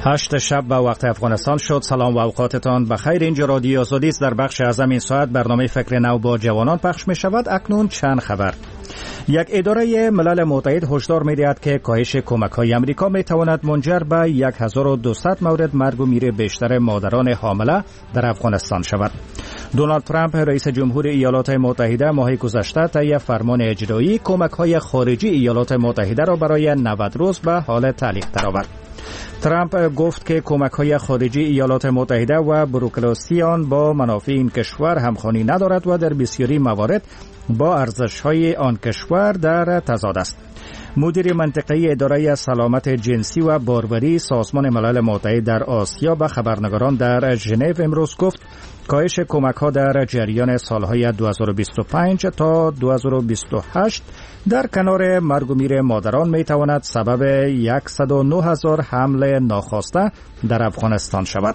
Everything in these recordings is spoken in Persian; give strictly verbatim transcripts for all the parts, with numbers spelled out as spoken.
هشت شب به وقت افغانستان شد. سلام و اوقاتتان بخیر. اینجا رادیو آزادی است. در بخش از این ساعت برنامه فکر نو با جوانان پخش می شود. اکنون چند خبر. یک اداره ملل متحد هشدار می دهد که کاهش کمک های امریکا می تواند منجر به هزار و دویست مورد مرگ و میر بیشتر مادران حامله در افغانستان شود. دونالد ترامپ رئیس جمهور ایالات متحده ماه گذشته طی فرمان اجرایی کمک های خارجی ایالات متحده را برای نود روز به حال تعلیق درآورد. ترامپ گفت که کمک‌های خارجی ایالات متحده و بروکراسی آن با منافع این کشور همخوانی ندارد و در بسیاری موارد با ارزش‌های آن کشور در تضاد است. مدیر منطقه‌ای اداره سلامت جنسی و باروری سازمان ملل متحد در آسیا به خبرنگاران در ژنو امروز گفت کاهش کمک‌ها در جریان سال‌های دو هزار و بیست و پنج تا دو هزار و بیست و هشت در کنار مرگ و میر مادران می‌تواند سبب صد و نه هزار حمل ناخواسته در افغانستان شود.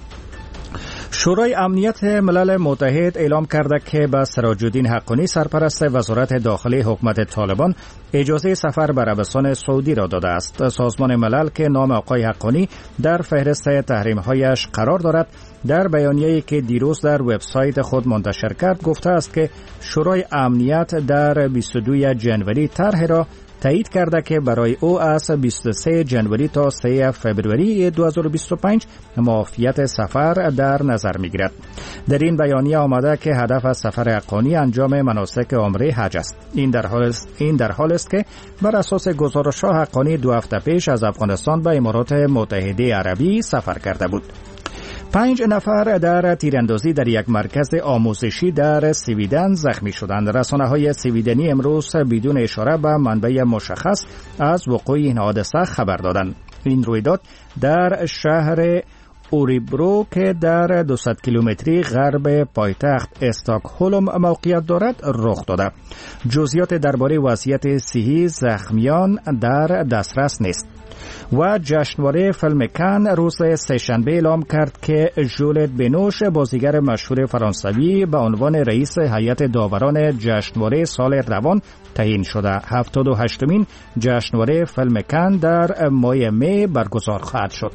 شورای امنیت ملل متحد اعلام کرده که به سراج الدین حقانی سرپرست وزارت داخلی حکومت طالبان اجازه سفر به عربستان سعودی را داده است. سازمان ملل که نام آقای حقانی در فهرست تحریم‌هایش قرار دارد در بیانیه‌ای که دیروز در وبسایت خود منتشر کرد گفته است که شورای امنیت در بیست و دو جنوری طرح را تایید کرده که برای او از بیست و سه جنوری تا سه فوریه دو هزار و بیست و پنج معافیت سفر در نظر می‌گیرد. در این بیانیه آمده که هدف از سفر حقانی انجام مناسک عمره حج است. این در حال است این در حال است که بر اساس گزارش حقانی دو هفته پیش از افغانستان به امارات متحده عربی سفر کرده بود. پنج نفر در تیراندازی در یک مرکز آموزشی در سویدن زخمی شدند. رسانه‌های سویدنی امروز بدون اشاره به منبع مشخص از وقوع این حادثه خبر دادند. این رویداد در شهر اوریبرو که در دویست کیلومتری غرب پایتخت استکهلم موقعیت دارد رخ داده. جزئیات درباره وضعیت صحی زخمیان در دسترس نیست. و جشنواره فیلم کن روز سه‌شنبه اعلام کرد که ژولت بنوش بازیگر مشهور فرانسوی به عنوان رئیس هیئت داوران جشنواره سال روان تعیین شده. هفتاد و هشتمین جشنواره فیلم کن در ماه می برگزار خواهد شد.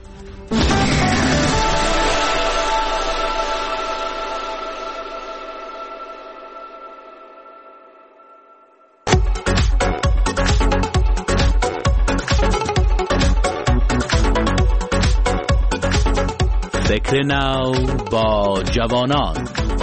فکر نو با جوانان.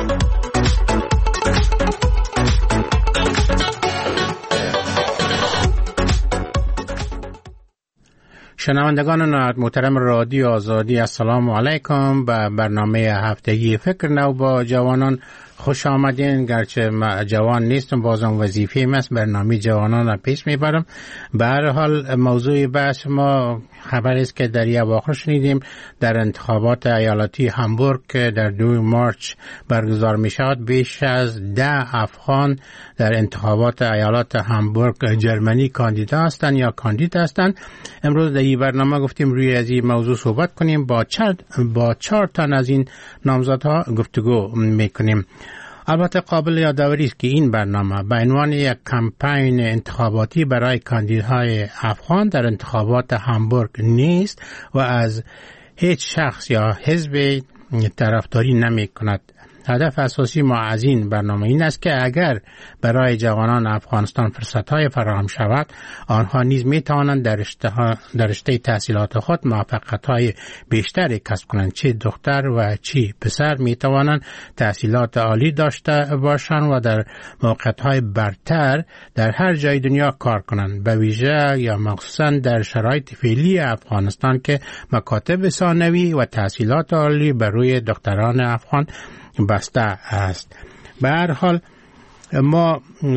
شنوندگان محترم رادیو آزادی، السلام علیکم. به برنامه هفتگی فکر نو با جوانان خوش آمدین. گرچه من جوان نیستم بازم وظیفه است برنامه جوانان را پیش میبرم. به هر حال موضوع بحث ما خبر است که در اواخر شنیدیم در انتخابات ایالتی هامبورگ که در دو مارچ برگزار می شود بیش از ده افغان در انتخابات ایالات هامبورگ جرمنی کاندید هستند یا کاندید هستند. امروز در این برنامه گفتیم روی از این موضوع صحبت کنیم. با چند با چهار تن از این نامزدها گفتگو میکنیم. البته قابل یادآوری است که این برنامه به عنوان یک کمپین انتخاباتی برای کاندیدهای افغان در انتخابات هامبورگ نیست و از هیچ شخص یا حزب طرفداری نمی کند. هدف اساسی ما از این برنامه این است که اگر برای جوانان افغانستان فرصت‌های فراهم شود، آنها نیز می‌توانند در رشته در رشته تحصیلات خود موفقیت‌های بیشتری کسب کنند. چه دختر و چه پسر می‌توانند تحصیلات عالی داشته باشند و در موقعیت‌های برتر در هر جای دنیا کار کنند، به ویژه یا مخصوصاً در شرایط فعلی افغانستان که مکاتب ثانوی و تحصیلات عالی بر روی دختران افغان بسته است. به هر حال ما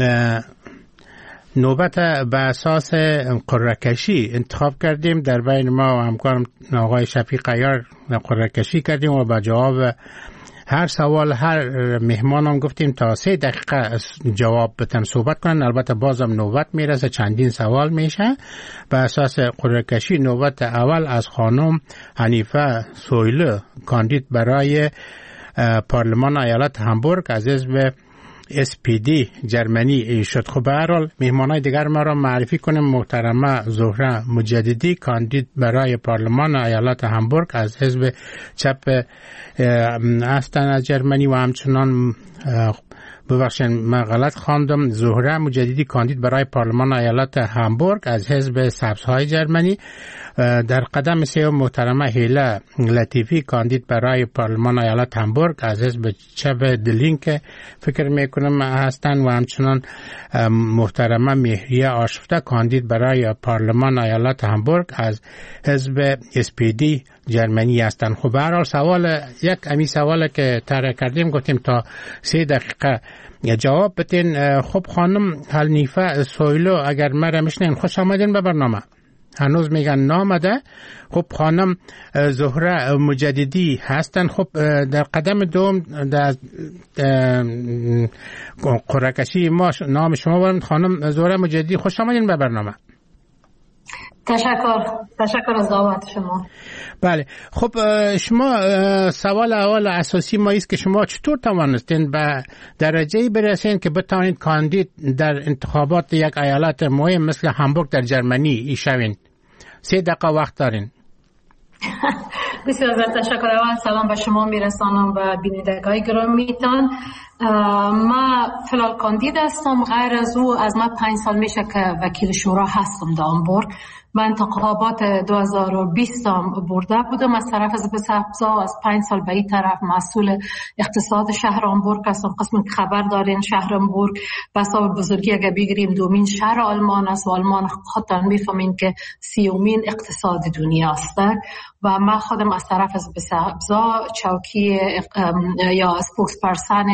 نوبت به اساس قرعه‌کشی انتخاب کردیم. در بین ما و همکارم آقای شفیق عیار قرعه‌کشی کردیم و با جواب هر سوال هر مهمانم گفتیم تا سه دقیقه جواب بتن صحبت کنن. البته بازم نوبت میرسه چندین سوال میشه. به اساس قرعه‌کشی نوبت اول از خانم حنیفه سویله کاندید برای پارلمان ایالت هامبورگ از حزب اس پی دی جرمنی شد. خب به هر حال مهمانای دیگر ما را معرفی کنیم. محترمه زهره مجددی کاندید برای پارلمان ایالت هامبورگ از حزب چپ هستند از جرمنی و همچنان ببخشید من غلط خواندم، زهره مجددی کاندید برای پارلمان ایالت هامبورگ از حزب سبزهای جرمنی. در قدم سوم محترمه هیله لطیفی کاندید برای پارلمان ایالت هامبورگ از حزب چپ دلینک فکر میکنم هستند و همچنان محترمه مهریه آشفته کاندید برای پارلمان ایالت هامبورگ از حزب اس پی دی جرمنی هستند. خب به هر حال سوال یک امی سوال که طرح کردیم گفتیم تا سه دقیقه جواب بدین. خب خانم حنیفه سویلو اگر مرا میشنین خوش آمدین به برنامه. هنوز میگن نامده. خب خانم زهره مجددی هستن. خب در قدم دوم در قرعه‌کشی ما نام شما برم. خانم زهره مجددی خوش آمدین به برنامه. تشکر تشکر از دعوت شما. بله خب شما سوال اول اساسی ما است که شما چطور توانستین به درجه‌ای برسین که بتوانید کاندید در انتخابات یک ایالت مهم مثل هامبورگ در جرمنی شوین؟ سه دقیقه وقت دارین. بسیار زیاد تشکر. اول سلام به شما میرسانم و بینندگان گرامیتان. ما فعلا کاندید هستم. غیر از او از ما پنج سال میشه که وکیل شورا هستم در هامبورگ. من انتخابات دو هزار و بیست هم برده بودم از طرف حزب سبزا. از پنج سال به این طرف مسئول اقتصاد شهر هامبورگ هستم. قسم که خبر دارین شهر هامبورگ به حساب بزرگی اگه بگیریم دومین شهر آلمان است و آلمان خودتان میفهمین که سیومین اقتصاد دنیا است و من خودم از طرف حزب سبزا چوکی یا اسپوکس پرسن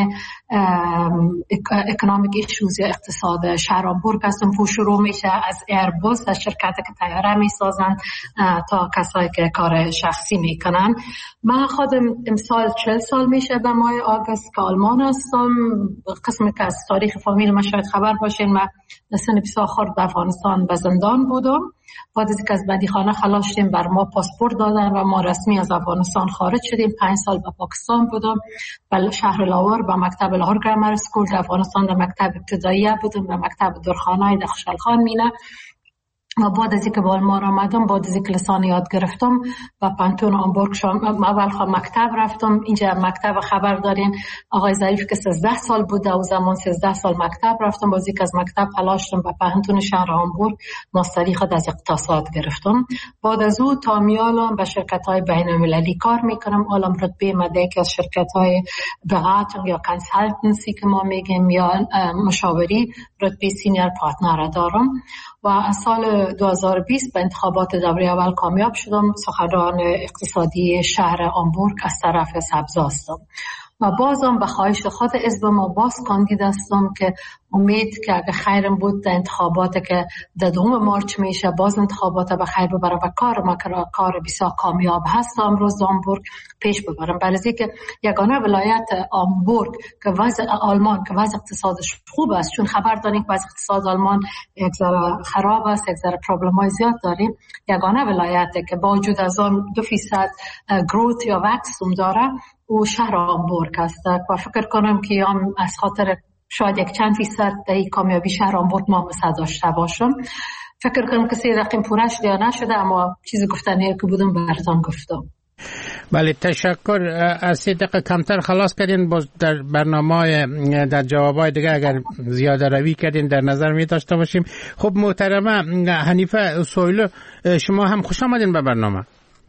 اکونومیک ایشوز یا اقتصاد شهر هامبورگ هستم. پو شروع میشه از ایربوس، از شرکت که تیاره میسازن تا کسایی که کار شخصی میکنن. من خودم امسال چهل سال میشه به ماه آگوست که آلمان هستم. قسمی که از تاریخ فامیل ما شاید خبر باشین من سن بیست خورد در افغانستان به زندان بودم. بعد از اینکه از بندیخانه خلاص شدیم بر ما پاسپورت دادن و ما رسمی از افغانستان خارج شدیم. پنج سال به پاکستان بودم، به شهر لاهور به مکتب لاهور گرامر اسکول در افغانستان در مکتب ابتدایی بودم، به مکتب درخانه در خوشحال خان مینه. و بعد از اینکه به آلمان آمدم بعد از اینکه لسان یاد گرفتم و پانتون هامبورگ شدم. اول خب مکتب رفتم. اینجا مکتب خبر دارین آقای ظریف که سیزده سال بوده و زمان سیزده سال مکتب رفتم. باز اینکه از مکتب خلاص شدم به پانتون شهر هامبورگ ماستری خود از اقتصاد گرفتم. بعد از او تا میالم به شرکت‌های بین‌المللی کار میکنم. الان رتبه مده که از شرکت‌های بغاتون یا کنسالتنسی که ما میگیم یا مشاوری رتبه سینیر پارتنر دارم. و از سال دو هزار و بیست به انتخابات دوره اول کامیاب شدم. سخنران اقتصادی شهر هامبورگ از طرف سبزا هستم و بازم به خواهش خود حزب ما باز کاندید هستم که امید که اگه خیرم بود در انتخابات که در دوم مارچ میشه باز انتخابات به خیر ببرم و کار ما کار بسیار کامیاب هست امروز هامبورگ پیش ببرم. برای که یگانه ولایت هامبورگ که وضع آلمان که وضع اقتصادش خوب است، چون خبر داریم که وضع اقتصاد آلمان یک ذره خراب است، یک ذره پروبلم‌های زیاد داریم. یگانه ولایتی که با وجود از آن دو فیصد گروت یا وکسوم داره و شهر هامبورگ است و فکر کنم که هم از خاطر شاید یک چند فیصد در کامیابی شهر هامبورگ ما مثلا داشته باشم. فکر کنم که سه دقیقه پوره شده یا نشده اما چیزی گفتنی که بودم براتون گفتم. بله تشکر. از سه دقیقه کمتر خلاص کردین. باز در برنامه در جوابای دیگه اگر زیاده روی کردین در نظر می داشته باشیم. خب محترمه حنیفه سویلو شما هم خوش آمدین به برنامه.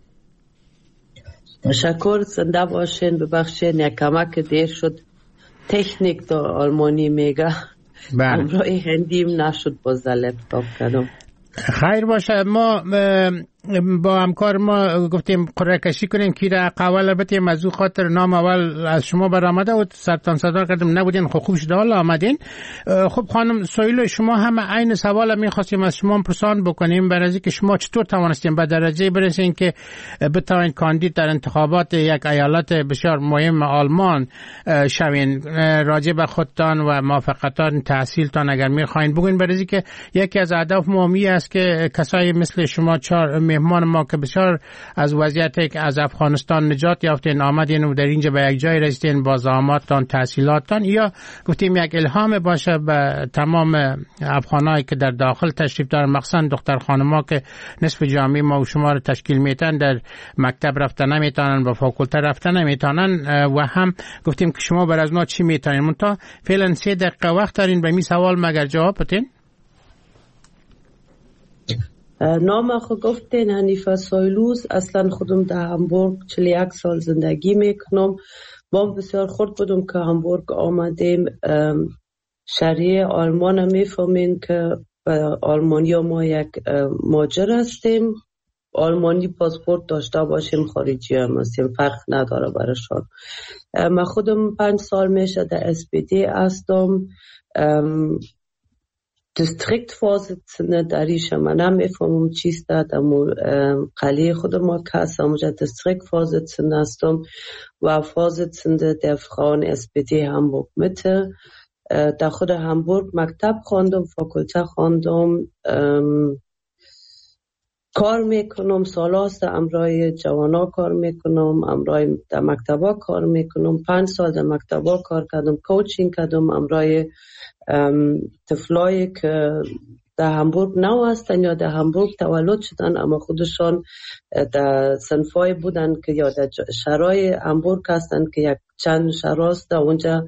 تشکر. زنده باشین. ببخشین یک کمک دیر شد. تکنیک تو آلمانی میگه. بله. امروی هندیم نشد باز لپتاپ کردم. خیر باشه. ما با همکار ما گفتیم قرعه کشی کنیم که را قوال بتیم از او خاطر نام اول از شما برآمده و سرتان صدا کردم نبودین. خب خوب شده حالا آمدین. خب خانم سویلو شما هم عین سوال میخواستیم از شما پرسان بکنیم برای که شما چطور توانستین به درجه برسین که بتوانید کاندید در انتخابات یک ایالت بسیار مهم آلمان شوین. راجع به خودتان و موفقیتان تحصیلتان اگر میخواین بگوین برای که یکی از اهداف مهمی است که کسایی مثل شما چهار مهمان ما که بسیار از وضعیتی که از افغانستان نجات یافتین آمدین و در اینجا به یک جای رسیدین با زحماتتان تحصیلاتتان، یا گفتیم یک الهام باشه به تمام افغانایی که در داخل تشریف دارن، مخصوصا دختر خانما که نصف جامعه ما و شما رو تشکیل میتن، در مکتب رفتن نمیتونن و فاکولته رفتن نمیتونن، و هم گفتیم که شما بر از اونا چی میتونین. منتها فعلا سه دقیقه وقت دارین به می سوال مگر جواب بدین. نام خود گفتین حنیفه سایلوز، اصلا خودم در همبورگ چهل و یک سال زندگی میکنم. با بسیار خورد بودم که همبورگ آمدیم. شریعه آلمان میفهمین که به آلمانیا ما یک ماجر هستیم، آلمانی پاسپورت داشته باشیم خارجی هم هستیم، فرق نداره برشان. من خودم پنج سال میشه در اس پی دی هستم، دیستریکت فازیتسنده دریش من نمیفهمم چیست، در قلیه خود ما که هستم اونجا دیستریکت فازیتسنده هستم و فازیتسنده در فران اس پی دی همبورگ میته. در خود همبورگ مکتب خواندم، فاکولته خواندم، کار میکنم، سالاست امرای جوانا کار میکنم، امرای در مکتبا کار میکنم. پنج سال در مکتبا کار کردم، کوچینگ کردم امرای طفلایی که در همبورگ نو هستن یا در همبورگ تولد شدن اما خودشان در صنفای بودن که یا در شهرهای همبورگ هستن که یک چند شهراست در اونجا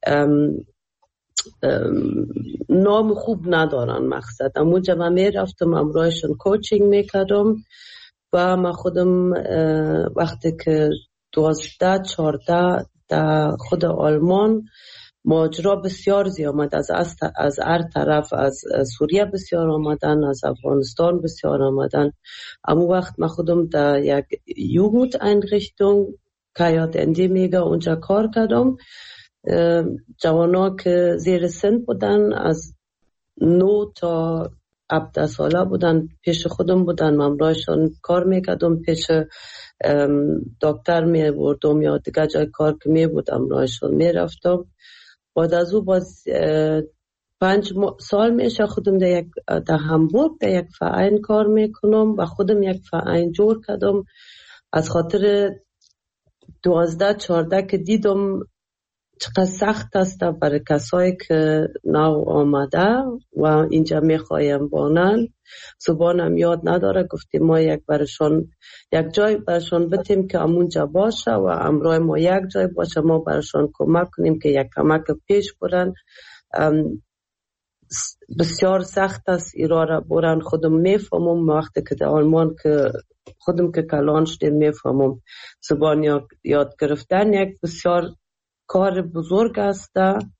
نام خوب ندارن مقصد. اونجا من میرفتم امرایشون کوچینگ میکردم و من خودم وقتی که دوازده چارده در خود آلمان ماجرا بسیار زیاد آمد، از از هر طرف، از سوریه بسیار آمدن، از افغانستان بسیار آمدن. اما وقت من خودم در یک یوگوت اینریchtung که یاد اندی میگه اونجا کار کردم. جوانا که زیر سن بودن از نو تا هفده ساله بودن پیش خودم بودن، من برایشان کار میکردم، پیش دکتر میبردم یا دیگه جای کار که میبودم برایشان میرفتم. بعد از او باز پنج سال میشه خودم در یک در همبورگ در یک فعین کار میکنم و خودم یک فعین جور کردم. از خاطر دوازده چارده که دیدم چقدر سخت است برای کسایی که نو آمده و اینجا میخوایم بانن، زبانم یاد نداره، گفتیم ما یک برشان یک جای برشان بتیم که امونجا باشه و امرای ما یک جای باشه، ما برشان کمک کنیم که یک کمک پیش برن. بسیار سخت است ایرا را برن. خودم میفهمم وقتی که در آلمان که خودم که کلان شدیم میفهمم زبان یاد گرفتن یک بسیار کار بزرگ است.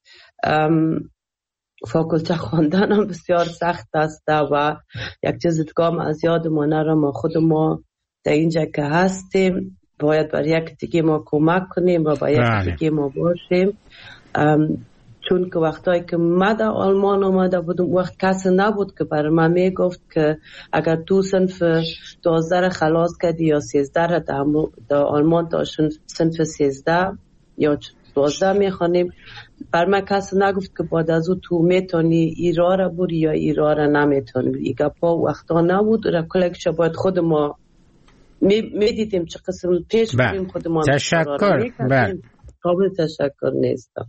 فاکولته خواندن هم بسیار سخت است و یک چیز دیگه از یاد ما نره، ما خود ما در اینجا که هستیم باید بر یک دیگه ما کمک کنیم و با یک دیگه ما باشیم. چون که وقتایی که من در آلمان آمده بودم وقت کسی نبود که برای من میگفت که اگر تو صنف دوازده خلاص کردی یا سیزده در آلمان داشتن صنف سیزده یا دوازده میخوانیم، بر من کسی نگفت که بعد از او تو میتونی ایرا را بری یا ایرا را نمیتونی. ایگه پا وقتا نبود را کلکش باید خود ما میدیدیم چه قسم پیش بریم خود ما تشکر. قابل تشکر نیستم.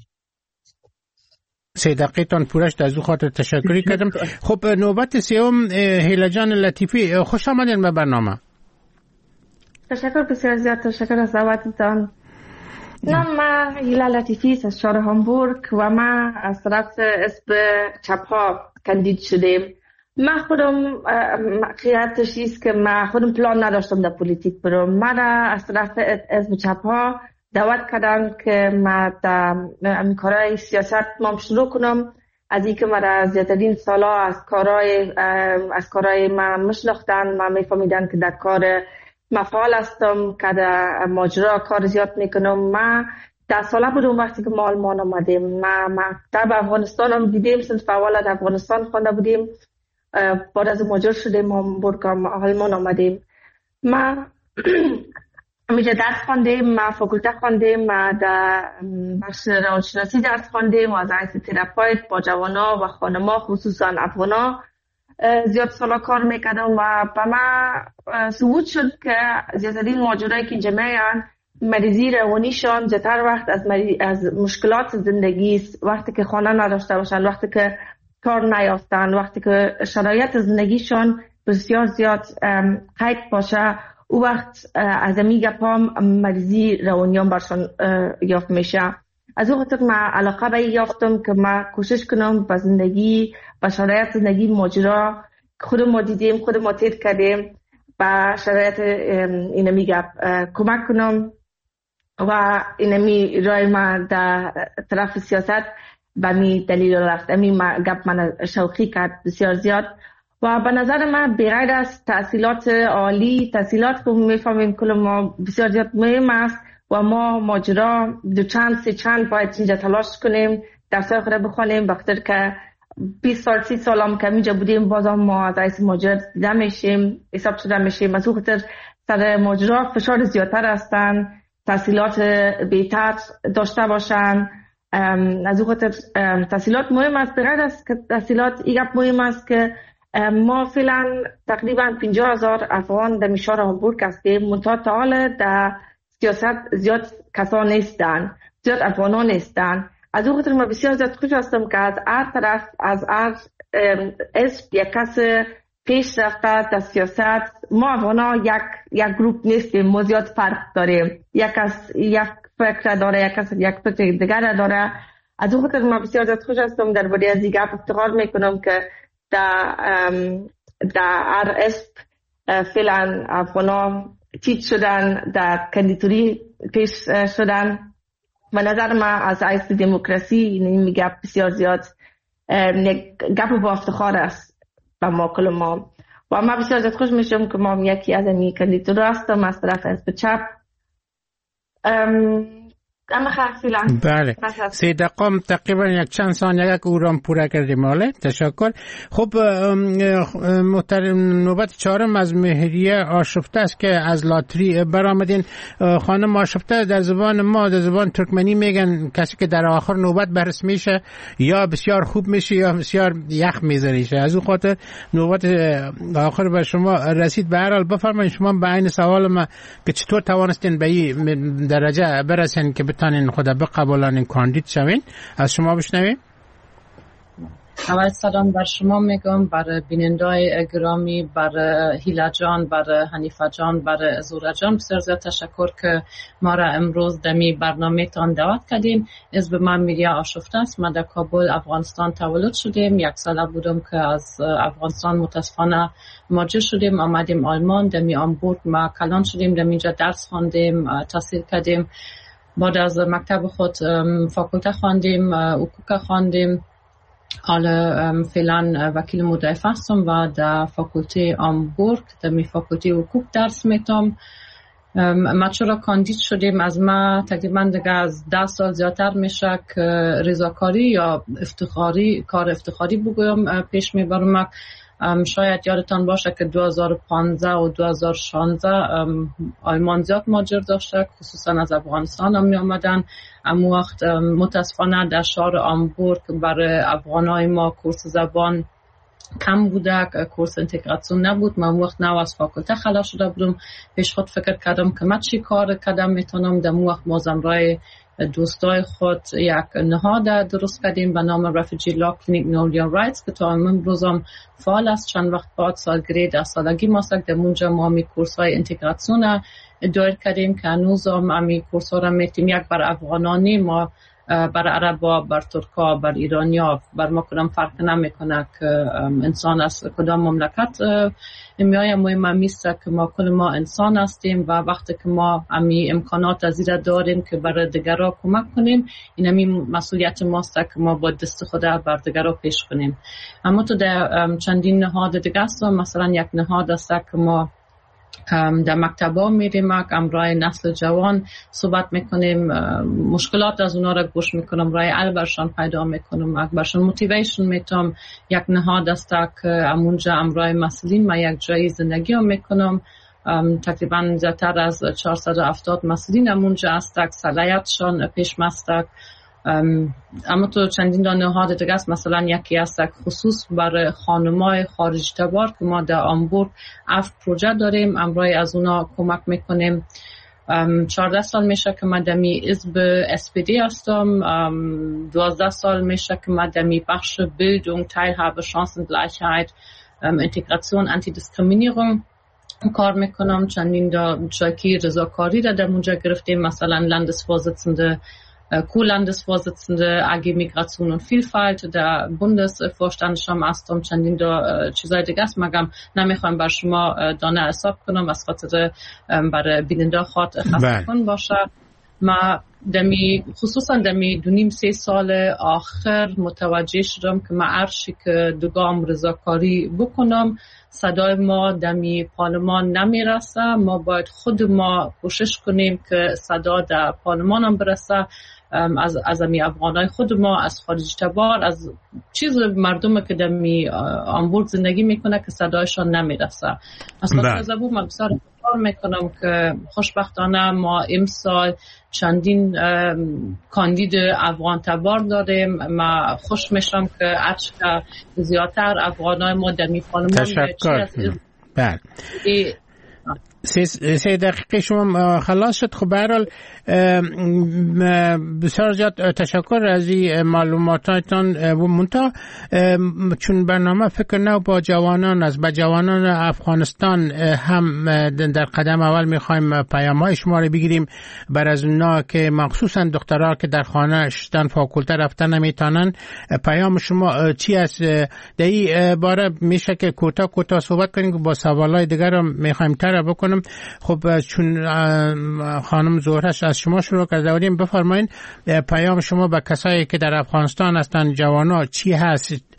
سه دقیقه تان پورش در از او خاطر تشکری کردم. خب نوبت سیوم هیلا جان لطیفی، خوش آمدین به برنامه. تشکر بسیار زیاد، تشکر از دعوتتان. نام من هیلا لطیفی از شهر همبورگ و من از طرف اسب چپ ها کاندید شدیم. من خودم خیالتش ایست که من خودم پلان نداشتم در پولیتیک برم. من از طرف اسب چپ ها دعوت کردم که من در کارهای سیاست ما شروع کنم. از اینکه من از زیادترین سالا از کارهای از کارهای من مشناختن، من میفهمیدن که در کار مفعال هستم که در ماجرا کار زیاد میکنم. من در ساله بودم وقتی که ما آلمان آمدیم. ما مکتب افغانستان هم دیدیم، صنف اول در افغانستان خوانده بودیم، بعد از ماجر شدیم همبورگ آلمان آمدیم. ما میشه درس خواندیم، ما فاکولته خواندیم، ما در بخش روانشناسی درس خواندیم و از عکس تراپیت با جوانا و خانما خصوصا افغانا زیاد سالا کار میکردم و به ما ثبوت شد که زیادترین ماجرایی که جمعیان مریضی روانیشان زیادتر وقت از, از مشکلات زندگی است، وقتی که خانه نداشته باشن، وقتی که کار نیافتن، وقتی که شرایط زندگیشان بسیار زیاد قید باشه، او وقت از امی گپام مریضی روانیان برشان یافت میشه. از اون خاطر من علاقه به یافتم که من کوشش کنم به زندگی و شرایط زندگی ماجرا خود ما دیدیم، خود ما تید کردیم، به شرایط اینمی گپ کمک کنم و اینمی رای من در طرف سیاست به می دلیل رفت. امی گپ من شوقی کرد بسیار زیاد و به نظر من بغیر از تحصیلات عالی، تحصیلات که میفهمیم کل ما بسیار زیاد مهم است و ما ماجرا دو چند سه چند باید اینجا تلاش کنیم، درسای خود بخونیم، بخاطر که بیست سال سی سال هم که اینجا بودیم باز هم ما از ایس ماجرا دیده میشیم، حساب شده میشیم. از اون خاطر سر ماجرا فشار زیادتر هستن، تحصیلات بهتر داشته باشن. از اون خاطر تحصیلات مهم است. بغیر از تحصیلات ایگه مهم است که ما فعلا تقریبا پنجاه هزار افغان در میشار هامبورگ هستیم، منتها تا حالا در سیاست زیاد کسان نیستن، زیاد افغانان نیستن. از اون خاطر ما بسیار زیاد خوش هستم که از هر طرف، از هر اسم یک کس پیش رفته در سیاست. ما افغانا یک یک گروپ نیستیم، ما زیاد فرق داریم، یک کس یک فکر داره، یک کس یک فکر دیگر داره. از اون خاطر ما بسیار زیاد خوش هستم در باره از این افتخار میکنم که در در هر اسم فعلا افغانا چیت شدن، در کندیتوری پیش شدن. و نظر من از ایس دموکراسی این میگه بسیار زیاد گپ با افتخار است به ما کل ما. و من بسیار زیاد خوش میشم که ما یکی از این کندیتور هستم از طرف اسب چپ. اما خیلی بله سه دقیقه تقریبا یک چند ثانیه که او را پورا کردیم. حاله تشکر. خب محترم نوبت چهارم از مهریه آشفته است که از لاتری برآمدین. خانم آشفته در زبان ما در زبان ترکمنی میگن کسی که در آخر نوبت برس میشه یا بسیار خوب میشه یا بسیار یخ میذاریشه. از اون خاطر نوبت آخر به شما رسید. به هر حال بفرمایید شما به عین سوال ما که چطور توانستین به این درجه برسین که بتانین خدا بقبولانین کاندید شوین، از شما بشنویم. اول سلام بر شما میگم، بر بینندای گرامی، بر هیلا جان، بر حنیفه جان، بر زورا جان بسیار زیاد تشکر که ما را امروز دمی برنامه تان دعوت کردیم. از به من میگه آشفته است. من در کابل افغانستان تولد شدیم. یک ساله بودم که از افغانستان متاسفانه مهاجر شدیم، آمدیم آلمان. دمی هامبورگ ما کلان شدیم، دمی اینجا درس خواندیم، تحصیل کردیم. بعد از مکتب خود فاکولته خواندیم، حقوق خواندیم. حالا فعلا وکیل مدافع هستم و در فاکولته هامبورگ در می فاکولته حقوق درس میتم. ما چرا کاندید شدیم؟ از ما تقریبا دیگه از ده سال زیادتر میشه که رضاکاری یا افتخاری کار افتخاری بگویم پیش میبرم. شاید یادتان باشه که دو هزار و پانزده و دو هزار و شانزده آلمان زیاد مهاجر داشته، خصوصا از افغانستان هم می آمدن. اما وقت متاسفانه در شهر هامبورگ برای افغانای ما کورس زبان کم بوده، کورس اینتگراسیون نبود. من وقت نو از فاکولته خلاص شده بودم، پیش خود فکر کردم که من چی کار کردم میتونم. در وقت مازم رای دوستای خود یک نهاد درست کردیم به نام رفیجی لا کلینیک نولیان رایتس که تا امروز هم فعال است. چند وقت بعد سالگرد در سالگی ماسک در اونجا ما می کورس های اینتگراسیون دایر کردیم که هنوز هم امی کورس ها را میتیم. یک بر افغانانی ما، بر عربا، بر ترکا، بر ایرانیا، بر ما کدام فرق نمیکنه که انسان از کدام مملکت میای. مهم میست که ما کل ما انسان هستیم و وقتی که ما امی امکانات از این داریم که برای دیگران کمک کنیم، این امی مسئولیت ماست که ما با دست خود بر دیگران پیش کنیم. اما تو در چندین نهاد دیگه است، مثلا یک نهاد است که ما در مکتبا میریم، امرای نسل جوان صحبت میکنیم، مشکلات از اونا را گوش میکنم، رای حل برشان پیدا میکنم، برشان موتیویشن میتونم. یک نهاد است که امونجا امرای مسئولین ما یک جای زندگی هم میکنم. تقریبا زیادتر از چهارصد و هفتاد مسئولین امونجا است که صلاحیتشان پیش مستک اما تو چندین دانه نهاد دیگه است، مثلا یکی است خصوص برای خانمای خارج تبار که ما در آمبورگ اف پروژه داریم، امرای از اونا کمک میکنیم. چهارده سال میشه که من دمی حزب اس پی دی هستم، دوازده سال میشه که من دمی بخش Bildung, Teilhabe, Chancengleichheit, Integration, Antidiskriminierung کار میکنم. چندین دا چاکی رضاکاری را در اونجا گرفتیم، مثلا Landesvorsitzende, Co-Landesvorsitzende A G Migration und Vielfalt der Bundesvorstand شام هستم. چندین دا چیزای دیگه است مگم نمیخوام بر شما دانه حساب کنم از خاطر برای بیننده خاط خسته کن باشه. ما دمی خصوصا دمی دو نیم سه سال آخر متوجه شدم که ما ارشی که دوگام رضاکاری بکنم صدای ما دمی پارلمان نمیرسه، ما باید خود ما کوشش کنیم که صدا در پارلمان هم برسه، از از امی افغانای خود ما، از خارج تبار، از چیز مردم که دمی آمبورگ زندگی میکنه که صدایشان نمیرسه. از خاطر زبور من بسیار کار میکنم که خوشبختانه ما امسال چندین کاندید افغان تبار داریم. ما خوش میشم که هرچقدر زیادتر افغانای ما دمی پارلمان تشکر. بله سه, سه دقیقه شما خلاص شد. خب به هر حال بسیار زیاد تشکر از این معلوماتتان و منتها چون برنامه فکر نو با جوانان از با جوانان افغانستان هم در قدم اول میخوایم پیام‌های شما رو بگیریم بر از اونا که مخصوصا دخترها که در خانه شدن فاکولته رفتن نمیتونن، پیام شما چی است؟ در این باره میشه که کوتاه کوتاه صحبت کنیم، با سوالای دیگر رو میخوایم طرح بکنیم. خب چون خانم زهرش از شما شروع کردیم، بفرمایید پیام شما به کسایی که در افغانستان هستند، جوانا، چی هست؟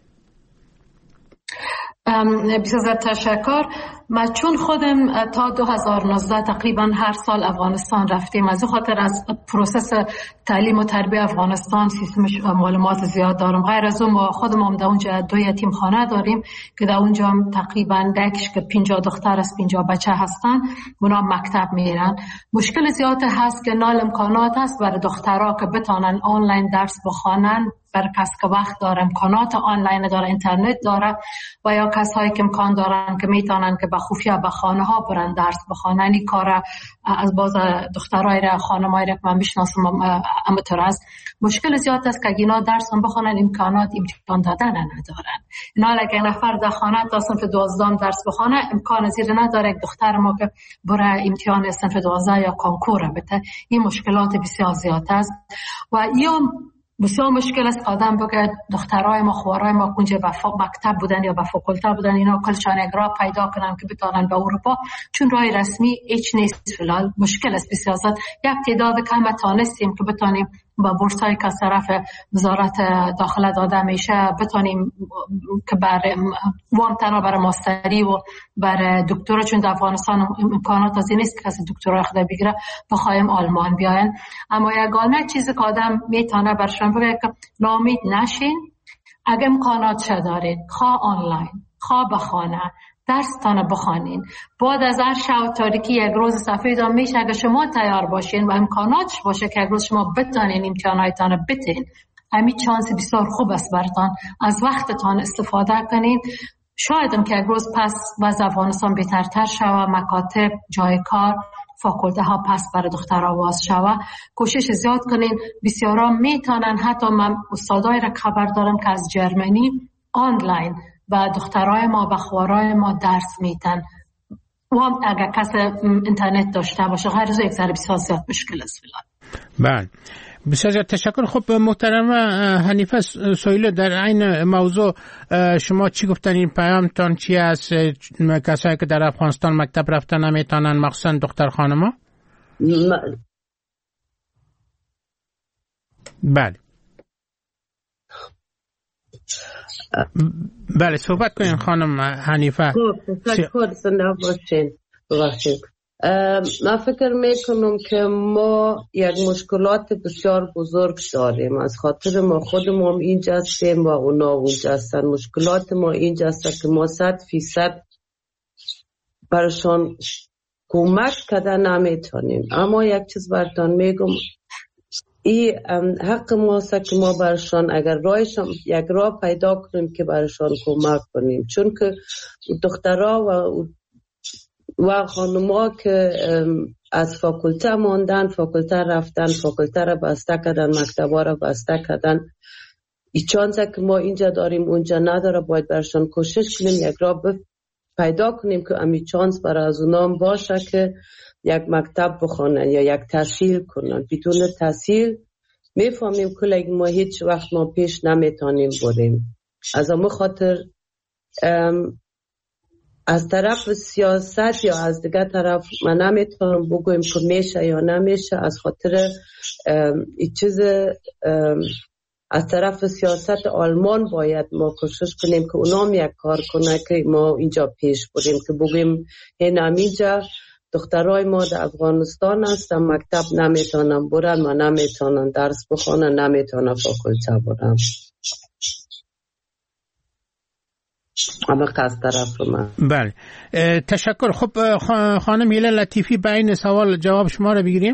بسیار تشکر. من چون خودم تا دو هزار و نوزده تقریبا هر سال افغانستان رفتیم، از خاطر از پروسس تعلیم و تربیت افغانستان سیستمش معلومات زیاد دارم. غیر از اون ما خودم هم در اونجا دو یتیم خانه داریم که در اونجا هم تقریبا دکش که پنجاه دختر است، پنجاه بچه هستن، اونا مکتب میرن. مشکل زیاد هست که نال امکانات هست برای دخترها که بتونن آنلاین درس بخوانن، برای کس که وقت داره، امکانات آنلاین داره، اینترنت داره، و یا کسایی که امکان دارن که میتونن که به خفیه به خانه ها برن درس بخوانن. این کار از باز دخترای را، خانمای را که من میشناسم امتر است. مشکل زیاد است که اینا درس هم بخوانن، امکانات امتحان دادن ندارن. اینا اگه نفر در خانه تا صنف دوازده درس بخوانه، امکان زیر نداره که دختر ما که برای امتحان صنف دوازده یا کنکور بده. این مشکلات بسیار زیاد است و یا بسیار مشکل است آدم بگه دخترای ما، خوارای ما اونجا به مکتب بودن یا به فاکولته بودن، اینا کلشان یک راه پیدا کنن که بتونن به اروپا، چون راه رسمی هیچ نیست فعلا. مشکل است بسیار زیاد. یک تعداد کم تانستیم که بتونیم با بورسایی که از طرف وزارت داخله داده میشه بتونیم که برای وام تنها برای ماستری و برای دکترا، چون در افغانستان امکانات از این نیست که کسی دکترا خدا بگیره، بخوایم آلمان بیاین. اما یگانه چیزی که آدم میتونه برشون بگه که نامید نشین. اگه امکانات چه دارید، خواه آنلاین، خواه بخانه، درس تانه بخوانین. بعد از هر شب تاریکی یک روز سفید هم میشه اگه شما تیار باشین و امکاناتش باشه که یک روز شما بتانین امتحانایتان بتین. همین چانس بسیار خوب است برتان. از وقتتان استفاده کنین. شاید هم که یک روز پس وضع افغانستان بهترتر شود، مکاتب، جای کار، فاکولته ها پس برای دخترها باز شود. کوشش زیاد کنین. بسیارا میتونن، حتی من استادای را خبر دارم که از جرمنی آنلاین و دخترای ما و خوارای ما درس میتن و هم اگر کس اینترنت داشته باشه. غیر از یک ذره بسیار زیاد مشکل است فعلا. بله بسیار زیاد تشکر. خب محترم حنیفه سویلو، در این موضوع شما چی گفتن؟ این پیامتان چی است؟ کسایی که در افغانستان مکتب رفتن نمیتونن، مخصوصا دختر خانما؟ بله بله صحبت کنین خانم حنیفه. تشکر زنده باشین. ببخشید من فکر میکنم که ما یک مشکلات بسیار بزرگ داریم، از خاطر ما خودمون اینجا هستیم و اونا اونجا هستن. مشکلات ما اینجا هست که ما صد فیصد برشان کمک کردن نمیتونیم. اما یک چیز براتون میگم، این حق ماست که ما برشان اگر رایشان یک راه پیدا کنیم که برشان کمک کنیم، چون که دخترها و و خانوما که از فاکولته ماندن، فاکولته رفتن، فاکولته را بسته کردن، مکتبا را بسته کردن، این چانسه که ما اینجا داریم اونجا نداره، باید برشان کوشش کنیم یک راه پیدا کنیم که امی چانس برای از اونام باشه که یک مکتب بخونن یا یک تحصیل کنن. بدون تحصیل میفهمیم که ما هیچ وقت ما پیش نمیتونیم بریم. از اون خاطر از طرف سیاست یا از دیگه طرف من نمیتونم بگویم که میشه یا نمیشه، از خاطر این چیز از طرف سیاست آلمان باید ما کوشش کنیم که اونام یک کار کنه که ما اینجا پیش بریم، که بگویم این اینجا دخترای ما در افغانستان هستن، مکتب نمیتونن برن، ما نمیتونن درس بخونن، نمیتونن فاکولته برن. اما از طرف من بله تشکر. خب خانم هیله لطیفی به این سوال جواب شما رو بگیریم.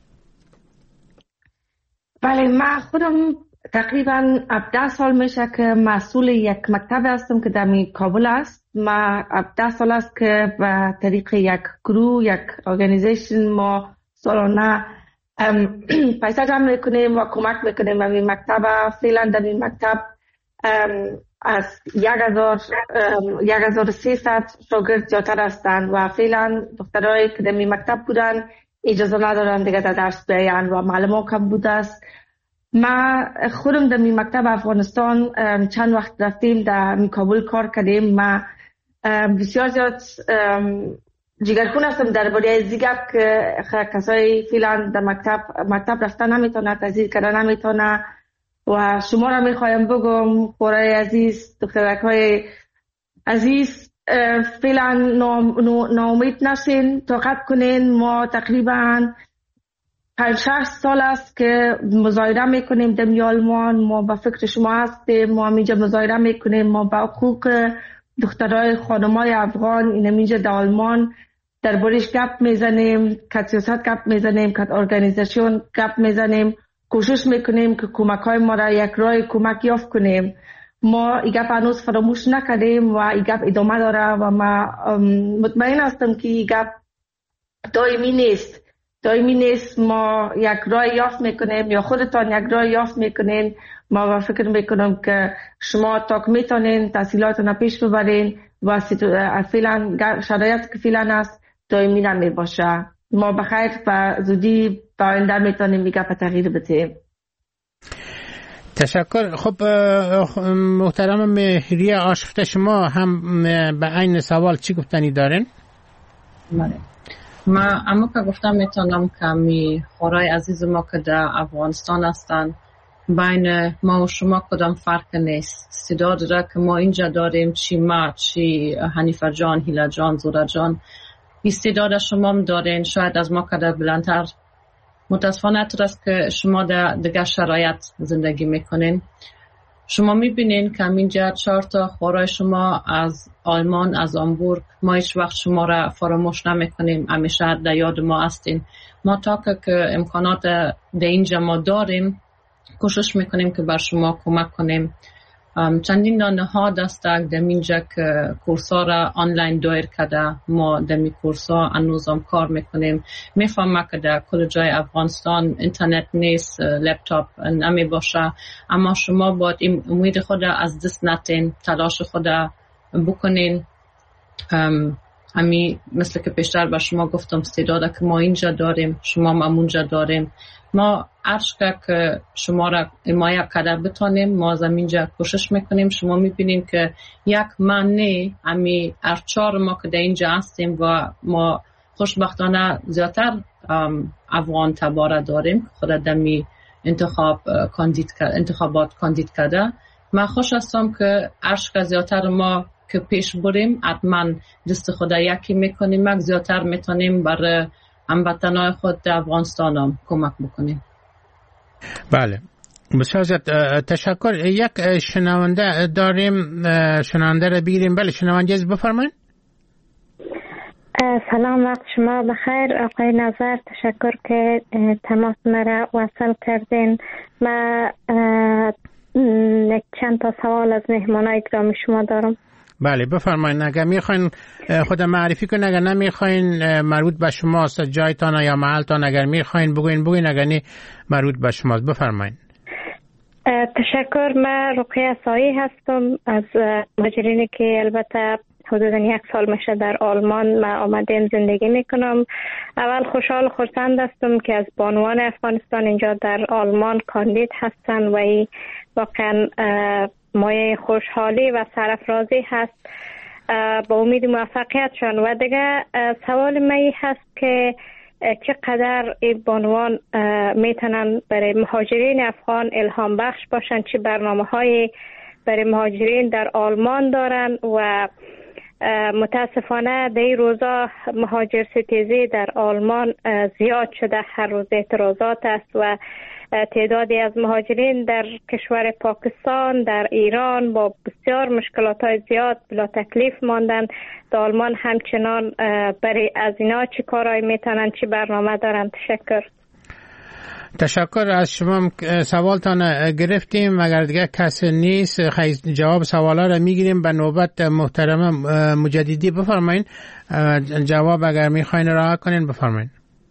بله من خودم تقریبا هفده سال میشه که مسئول یک مکتب هستم که در کابل است. ما هفده سال است که به طریق یک گروه، یک ارگانیزیشن ما سالانه پیسه جمع میکنیم و کمک میکنیم به این مکتب. فعلا در این مکتب از یک هزار و سیصد شاگرد زیادتر هستند و فعلا دخترایی که در این مکتب بودن اجازه ندارن دیگه در درس بیان و معلومات کم بوده است. ما خودم در این مکتب افغانستان چند وقت رفتیم، در کابل کار کردیم. ما بسیار زیاد جگرخون هستم درباره از گپ که کسایی فعلا در مکتب مکتب رفتن نمیتونه، تحصیل کردن نمیتونه و شما را میخوایم بگم خورای عزیز، دخترکای عزیز، فعلا ناامید نشین، طاقت کنین. ما تقریبا پنج شش سال است که مظاهره میکنیم در آلمان. ما با فکر شما هستیم، ما اینجا مظاهره میکنیم، ما با حقوق دخترای خانمای افغان این اینجا در آلمان دربارش گپ میزنیم، که سیاست گپ میزنیم، که ارگانیزیشن گپ میزنیم، کوشش میکنیم که کمک های ما را یک راه کمک یافت کنیم. ما این گپ هنوز فراموش نکردیم و این گپ ادامه داره و ما مطمئن هستم که این گپ دائمی نیست دائمی نیست ما یک راه یافت میکنیم یا خودتان یک راه یافت میکنین. ما فکر میکنم که شما تاک میتونین تحصیلاتون پیش ببرین و فعلا شرایط که فعلا است دائمی نمی باشه. ما بخیر و زودی با آینده میتونیم میگه به تغییر بدیم. تشکر. خب محترم مهریه آشفته، شما هم به این سوال چی گفتنی دارین؟ بله ما اما که گفتم میتونم که می خورای عزیز ما که در افغانستان هستن بین ما و شما کدام فرق نیست. استعداد را که ما اینجا داریم، چی ما چی حنیفه جان، هیله جان، زوره جان، استعداد شما هم دارین، شاید از ما کده بلندتر. متاسفانه طور است که شما در دیگر شرایط زندگی میکنین. شما میبینین که اینجا چهار تا خورای شما از آلمان، از آمبورگ، ما هیچ وقت شما را فراموش نمیکنیم، همیشه در یاد ما هستین. ما تا که امکانات در اینجا ما داریم کوشش میکنیم که بر شما کمک کنیم. چندین نهاد است در اینجا که کورس‌ها را آنلاین دایر کرده، ما در می کورس‌ها هنوزم کار میکنیم. میفهمم که در کل جای افغانستان اینترنت نیست، لپتاپ نمی باشه، اما شما باید این امید خود از دست نتین، تلاش خود بکنین. همی مثل که پیشتر با شما گفتم استعداد که ما اینجا داریم، شما ما اونجا داریم. ما ارشکه که شما را حمایت کرده بتانیم، ما از اینجا کوشش میکنیم. شما میبینیم که یک معنی امی ارچار ما که در اینجا هستیم و ما خوشبختانه زیادتر افغان تباره داریم خود دمی انتخاب کاندید انتخابات کاندید کرده. من خوش هستم که ارشکه زیادتر ما که پیش بریم، حتما دست خدا یکی میکنیم، مک زیادتر میتونیم برای هموطنان خود در افغانستان هم کمک بکنیم. بله بسیار زیاد تشکر. یک شنونده داریم، شنونده رو بگیریم. بله شنونده از بفرمایید. سلام، وقت شما بخیر. آقای نظر، تشکر که تماس مرا وصل کردین. من چند تا سوال از مهمانای گرامی شما دارم. بله بفرمایید. اگر میخواین خود معرفی کنین، اگر نمیخواین مربوط به شماست جایتان یا محلتان، اگر میخواین بگوین بگوین، اگر نه مربوط به شماست. بفرمایید. تشکر. من رقیه سایی هستم از مهاجرینی که البته حدوداً یک سال میشه در آلمان من آمدیم زندگی میکنم. اول خوشحال خرسند هستم که از بانوان افغانستان اینجا در آلمان کاندید هستن و این واقعا مایه خوشحالی و سرافرازی هست. با امید موفقیتشان. و دیگه سوال من هست که چقدر این بانوان میتونن برای مهاجرین افغان الهام بخش باشن، چه برنامه های برای مهاجرین در آلمان دارن. و متاسفانه در این روزا مهاجر ستیزی در آلمان زیاد شده، هر روز اعتراضات است و تعدادی از مهاجرین در کشور پاکستان، در ایران با بسیار مشکلات های زیاد بلا تکلیف ماندن. در آلمان همچنان برای از اینا چی کارهایی میتونن، چی برنامه دارن؟ تشکر. تشکر از شما. سوالتان گرفتیم. اگر دیگه کسی نیست جواب سوالا را میگیریم. به نوبت محترم مجددی بفرمایید. جواب اگر میخواین راه کنین بفرمایید.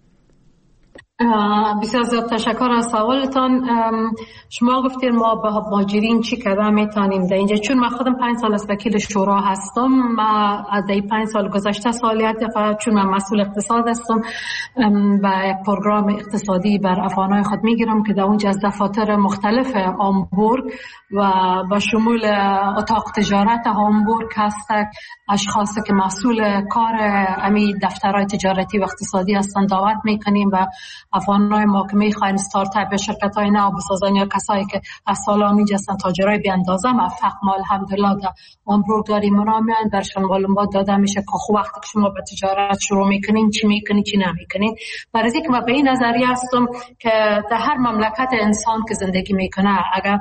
بسیار زیاد تشکر از سوالتان. شما گفتید ما به مهاجرین چی کار میتونیم در اینجا. چون من خودم پنج سال از وکیل شورا هستم، من از این پنج سال گذشته سال یک دفعه چون من مسئول اقتصاد هستم و یک پروگرام اقتصادی بر افغانای خود میگیرم که در اونجا از دفاتر مختلف هامبورگ و با شمول اتاق تجارت هامبورگ هست اشخاصی که مسئول کار امی دفترهای تجارتی و اقتصادی هستند دعوت میکنیم و افغانای ما که میخواین استارتاپ شرکت های نو بسازن یا کسایی که از سالان اینجا هستن تاجرای بی اندازه موفق ما الحمدلله در هامبورگ داریم اونا میان برشان معلومات داده میشه که خب وقتی که شما به تجارت شروع میکنین چی میکنین چی نمیکنین. برای اینکه من به این نظریه هستم که در هر مملکت انسان که زندگی میکنه اگر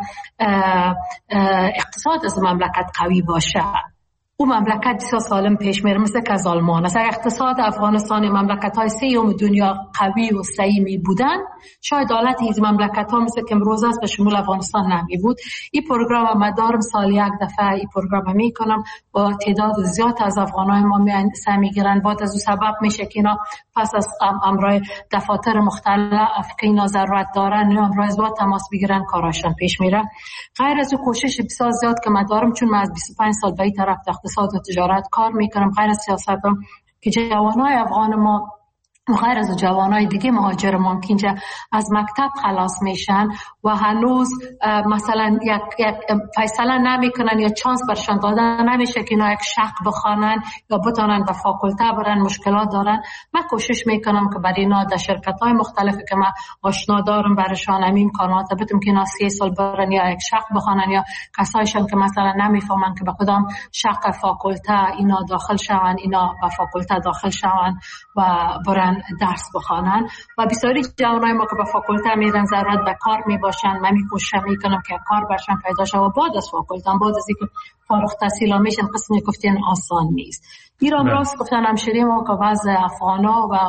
اقتصاد از مملکت قوی باشه او مملکت بسیار سالم پیش میره، مثل که از آلمان است. اگر اقتصاد افغانستان مملکت های سیوم دنیا قوی و سعیمی بودن شاید حالت این مملکت ها مثل که امروز است به شمول افغانستان نمی بود. این پروگرام مدارم سال یک دفعه این پروگرام میکنم با تعداد زیاد از افغانای ما میان سعی میگیرن. بعد از اون سبب میشه که اینا پس از امرای دفاتر مختلف که اینا ضرورت دارن امروز با تماس بگیرن کاراشون پیش میره. غیر از اون کوشش بسیار زیاد که مدارم چون من از بیست و پنج سال به این طرف اقتصاد و تجارت کار میکنم، غیر از سیاستم که جوانای افغان ما و غیر از جوانای دیگه مهاجر ما که اینجا از مکتب خلاص میشن و هنوز مثلا یک, یک فیصله نمیکنن یا چانس برشان دادن نمیشه که اینا یک شق بخوانن یا بتونن به فاکولته برن، مشکلات دارن. من کوشش میکنم که برای اینا در شرکت های مختلفی که من آشنا دارم برشان همین امکانات بدم که اینا سی سال برن یا یک شق بخوانن یا کسایشان که مثلا نمیفهمن که به کدام شق فاکولته اینا داخل شون اینا به فاکولته داخل شون و برن درس بخوانن. و بسیاری جوانای ما که به فاکولته میرن ضرورت به کار میباشن، من میکوشم میکنم که کار برشان پیدا شه و بعد از فاکولته بعد از اینکه فارغ التحصیل میشن قسمی گفتین آسان نیست. ایران راست گفتن همشری ما که وضع افغانا و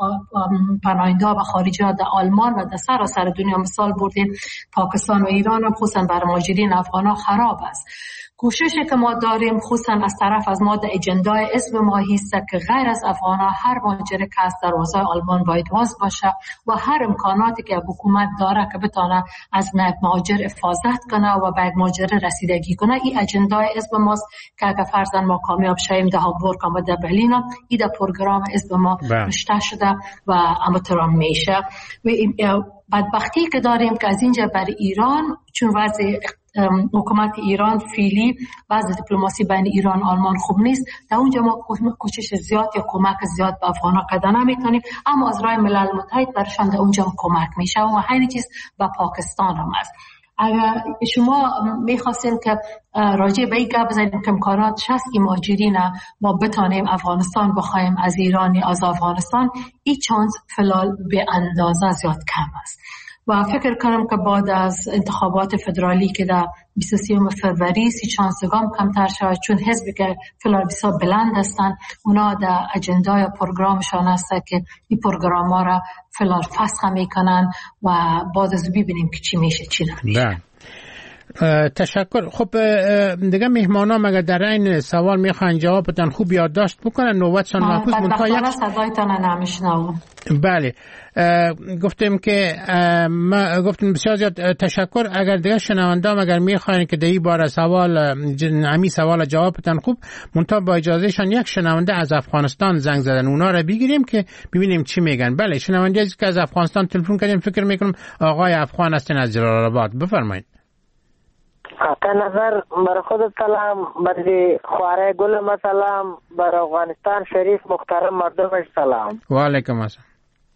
پناهنده و خارجی ها در آلمان و در سراسر دنیا مثال بردیم پاکستان و ایران خصوصا بر مهاجرین افغانا خراب است. کوششی که ما داریم خصوصا از طرف از ما در اجندای اسم ما هست که غیر از افغانا هر مهاجر که از دروازه آلمان باید باز باشه و هر امکاناتی که حکومت داره که بتونه از مهاجر حفاظت کنه و به مهاجر رسیدگی کنه. این اجندای اسم ماست که اگر فرضاً ما کامیاب شویم در هامبورگ و در برلین این در پروگرام اسم ما رشته شده و امترام میشه. و بدبختی که داریم که از اینجا برای ایران چون وضع حکومت ایران فعلی وضع دیپلماسی بین ایران و آلمان خوب نیست، در اونجا ما کوشش زیاد یا کمک زیاد به افغان‌ها قدم نمی‌کنیم، اما از راه ملل متحد برشان در اونجا کمک میشه و همین چیز به پاکستان هم است. اگر شما میخواستین که راجع به این گپ بزنیم که امکانات هست که مهاجرین ما بتانیم افغانستان بخوایم از ایران از افغانستان، این چانس فلال به اندازه زیاد کم است. و فکر کنم که بعد از انتخابات فدرالی که در بیست و سه فروری سی چانسگام کمتر شود، چون حزبی که فلال بسیار بلند هستن اونا در اجندا یا پروگرامشان هست که این پروگرام ها را فلال فسخ میکنن و بعد از ببینیم که چی میشه چی نمیشه. تشکر. خب دیگه مهمانا مگر در این سوال میخوان جواب بدن خوب یادداشت بکنن نوبتشان محفوظ منتها یک صدایتان نمیشنوم. بله گفتیم که ما گفتیم بسیار زیاد تشکر. اگر دیگه شنونده اگر میخواین که دی بار سوال امی سوال جواب بدن خوب منتها با اجازهشان یک شنونده از افغانستان زنگ زدن اونا را بگیریم که ببینیم چی میگن. بله شنونده ای که از افغانستان تلفن کردیم فکر میکنم آقای افغان هستین از جلال آباد. بفرمایید. حتی نظر برای خودت سلام، برای خواره گل ما سلام، برای افغانستان شریف محترم مردمش سلام. و علیکم السلام.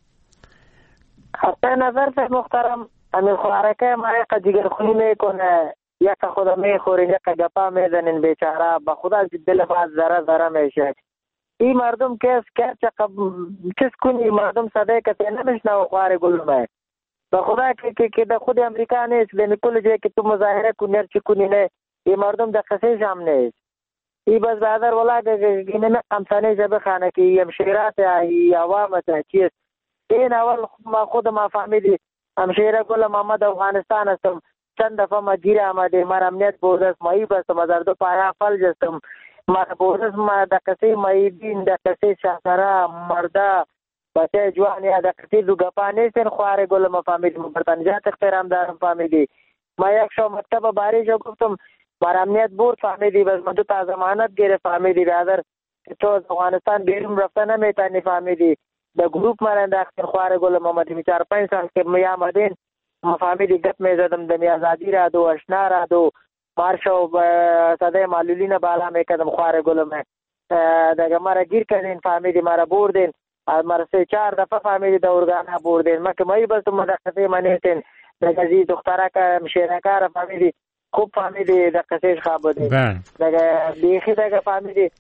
حتی نظر به محترم همین خواره که ما یک جگر خونی میکنه، یک خدا میخورین یک گپا میزنین بیچاره، با خدا دل باز ذره ذره میشه. این مردم کس که چیز کنی مردم صدای کسی نمیشنه خواره گل ما به خدا که که که در خود امریکا نیست، به کل جایی که تو مظاهره کنی هر چی کنی نه، این مردم در قصیش هم نیست. این بس بعدر ولا که اینه قمسانه جا بخانه که این همشیرات ای عوامت چیست. این اول ما خود ما فهمیدی همشیره گل محمد افغانستان هستم، چند دفعه ما گیره آمده، ما امنیت بودست، ما ای بستم، ما در دو پایا فلج هستم، ما بودست ما در قصی ما ای بین در قصی شهسره مرده بچه جوانی در قصی دو گپا نیستن خواره گل ما فهمیدی، ما برطنجات اخترام دارم فهمیدی. ما یک شو مکتب باری جو گفتم ما امنیت بود فهمیدی، بس من دو تا ضمانت گرفت فهمیدی، برادر تو از افغانستان بیرون رفته نمیتونی فهمیدی. در گروپ من انداختن خواره گل محمدی می چار پنج سال که می آمدین ما فهمیدی گپ می زدم دمی آزادی را دو اشنا را دو مارشو صدای معلولین بالا می کدم خواره گل می دیگه مرا گیر کردین فهمیدی، مرا بردین مرا سه چار دفعه فهمیدی در ارگانا بردین، ما که مایی بستم مدقصه منیتین دیگه زی دختره که مشیرکار فهمیدی خوب فهمیدی در قصیش خواب بودین دیگه بیخی دیگه فهمیدی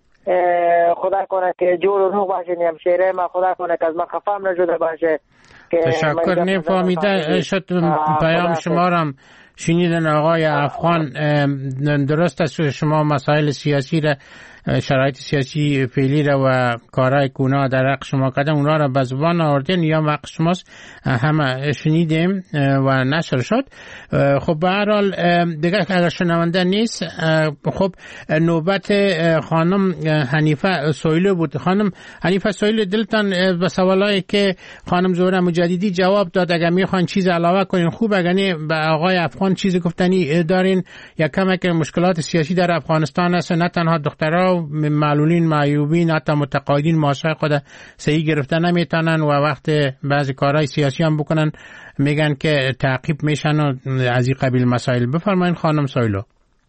خدا کنه که جور و روح باشه نیم شیره ما، خدا کنه که از ما خفام نشده باشه. تشکر. نفهمیده شد پیام شما رم شنیدن آقای افغان. درست است شما مسائل سیاسی را شرایط سیاسی فعلی را و کارهای کونا در حق شما کردن اونا را به زبان آوردین یا حق شماست همه شنیدیم و نشر شد. خب به هر حال دیگه اگر شنونده نیست خب نوبت خانم حنیفه سویلو بود. خانم حنیفه سویلو دلتان به سوالایی که خانم زهره مجددی جواب داد اگر میخوان چیز علاوه کنین خوب، اگر نه به آقای افغان چیز گفتنی دارین یا کمک مشکلات سیاسی در افغانستان است، نه تنها دخترها معلولین معیوبین حتی متقاعدین معاشهای خود صحیح گرفتن نمیتونن و وقت بعضی کارهای سیاسی هم بکنن میگن که تعقیب میشن و از این قبیل مسائل. بفرمایید خانم سویلو.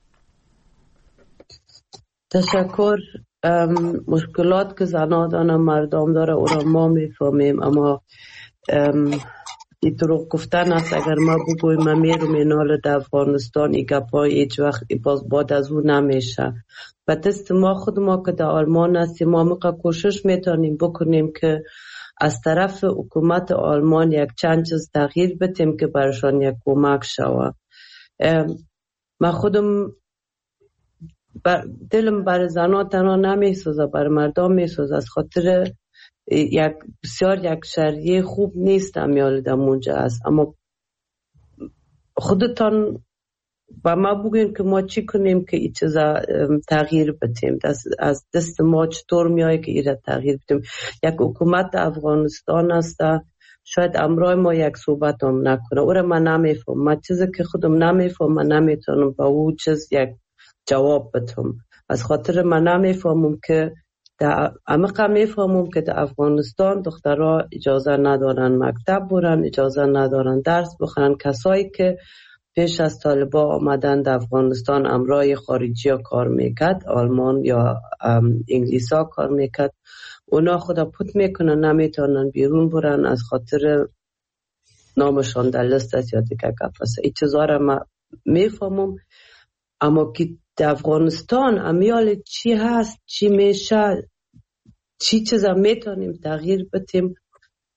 تشکر. مشکلات که زنادان مردم داره او را ما میفهمیم، اما این دروغ گفتن است. اگر ما بگویم ما میرم اینال در افغانستان ای گپای هیچ وقت باز بعد از او نمیشه. و دست ما خود ما که در آلمان هستیم ما مقا کوشش میتونیم بکنیم که از طرف حکومت آلمان یک چند چیز تغییر بتیم که برشان یک کمک شود. من خودم بر دلم بر زنان تنها نمیسوزه، بر مردم میسوزه، از خاطر یک بسیار یک شریعه خوب نیست امیال دمونجا است. اما خودتان با ما بگوین که ما چی کنیم که این چیزا تغییر بتیم، از دست ما چطور میایی که این را تغییر بتیم. یک حکومت افغانستان است شاید امرای ما یک صحبت هم نکنه، او را من نمیفهم، من چیزی که خودم نمیفهم من نمیتونم با او چیز یک جواب بدم. از خاطر من نمیفهمم که در عمق میفهمم که در افغانستان دخترها اجازه ندارن مکتب برن، اجازه ندارن درس بخونن. کسایی که پیش از طالبا آمدن در افغانستان امرای خارجی ها کار میکرد، آلمان یا انگلیس ها کار میکرد، اونا خدا پوت میکنن نمیتونن بیرون برن از خاطر نامشان در لست است یا دیگه کفاسه. این چیزا را من میفهمم، اما که در افغانستان امیال چی هست چی میشه چی چیزا میتونیم تغییر بتیم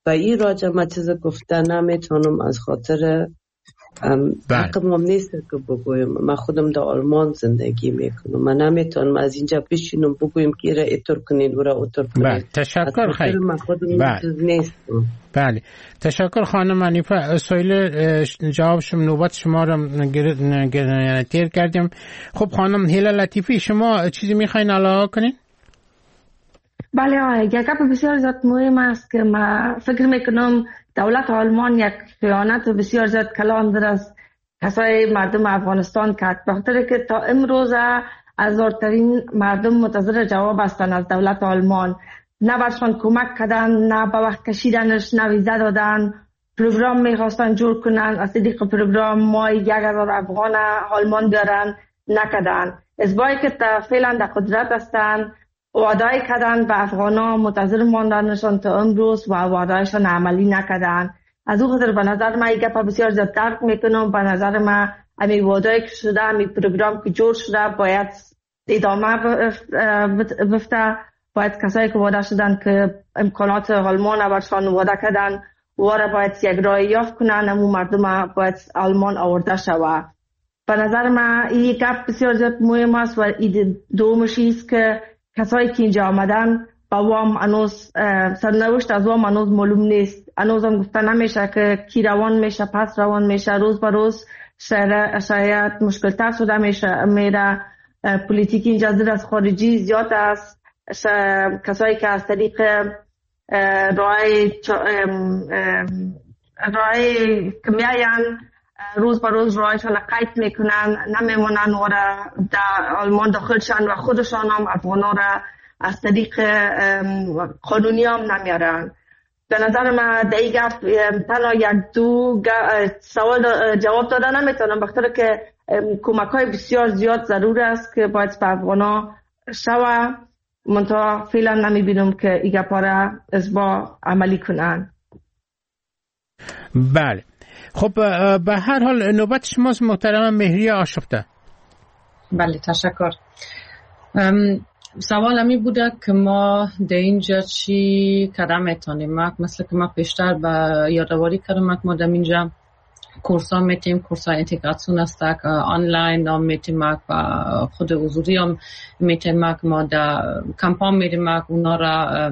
و این راجع ما چیز گفته نمیتونم از خاطر حقم هم نیست که بگویم. من خودم در آلمان زندگی میکنم، من نمیتونم از اینجا بشینم بگویم که را ایتور کنید و را اوتور کنید. بله تشکر خیلی. بله بله تشکر خانم حنیفه. سوال جواب شما نوبت شما را تیر کردیم. خب خانم هیله لطیفی شما چیزی میخواین علاوه کنین؟ بله آقای یک گپ بسیار زیاد مهم است که ما فکر میکنم دولت آلمان یک خیانت بسیار زیاد کلان در از کسای مردم افغانستان کرد، به خاطر که تا امروز هزارترین مردم منتظر جواب هستند از دولت آلمان. نه برشان کمک کردن، نه به وقت کشیدنش، نه ویزا دادن. پروگرام میخواستن جور کنن، از طریق پروگرام ما یک هزار افغان آلمان بیارن، نکردن. ازبایی که فعلا در قدرت هستن وعده‌ای کردن به افغانا، منتظر ماندنشان تا امروز و وعده‌شان عملی نکردن. از اون خاطر به نظر من یک گپ بسیار زیاد درک میکنم. به نظر من امی وعده‌ای که شده، امی پروگرام که جور شده باید ادامه بفته. باید کسایی که وعده شدن که امکانات آلمان برشان وعده کردن واره باید یک راه یافت کنن، امو مردم باید آلمان آورده شود. به نظر من این گپ بسیار زیاد مهم است. و این دومش است که کسایی که اینجا آمدن با وام انوز سرنوشت از وام انوز معلوم نیست. انوز هم گفته نمیشه که کی روان میشه، پس روان میشه. روز به روز شاید مشکل تر شده میشه میره. پولیتیک اینجا زیر از خارجی زیاد است. کسایی که از طریق رای رای کمیان روز به روز رایشان قید میکنن، نمیمونن و در آلمان داخل شن و خودشان هم افغانا را از طریق قانونی هم نمیارن. به نظر من در این گفت تنها یک دو سوال جواب داده نمیتونم، بخاطر که کمک های بسیار زیاد ضرور است که باید به افغانا شوه. منتها فعلا نمیبینم که این گپا را ازبا عملی کنن. بله خب به هر حال نوبت شماست محترم مهری آشفته. بله تشکر. سوال همی بوده که ما در اینجا چی کدام میتونیم. مثل که ما پیشتر به یادآوری کردم ما در اینجا کورس ها میتیم، کورس ها انتگراسیون است آنلاین هم میتیم و خود حضوری هم میتیم. ما در کمپان میریم اونا را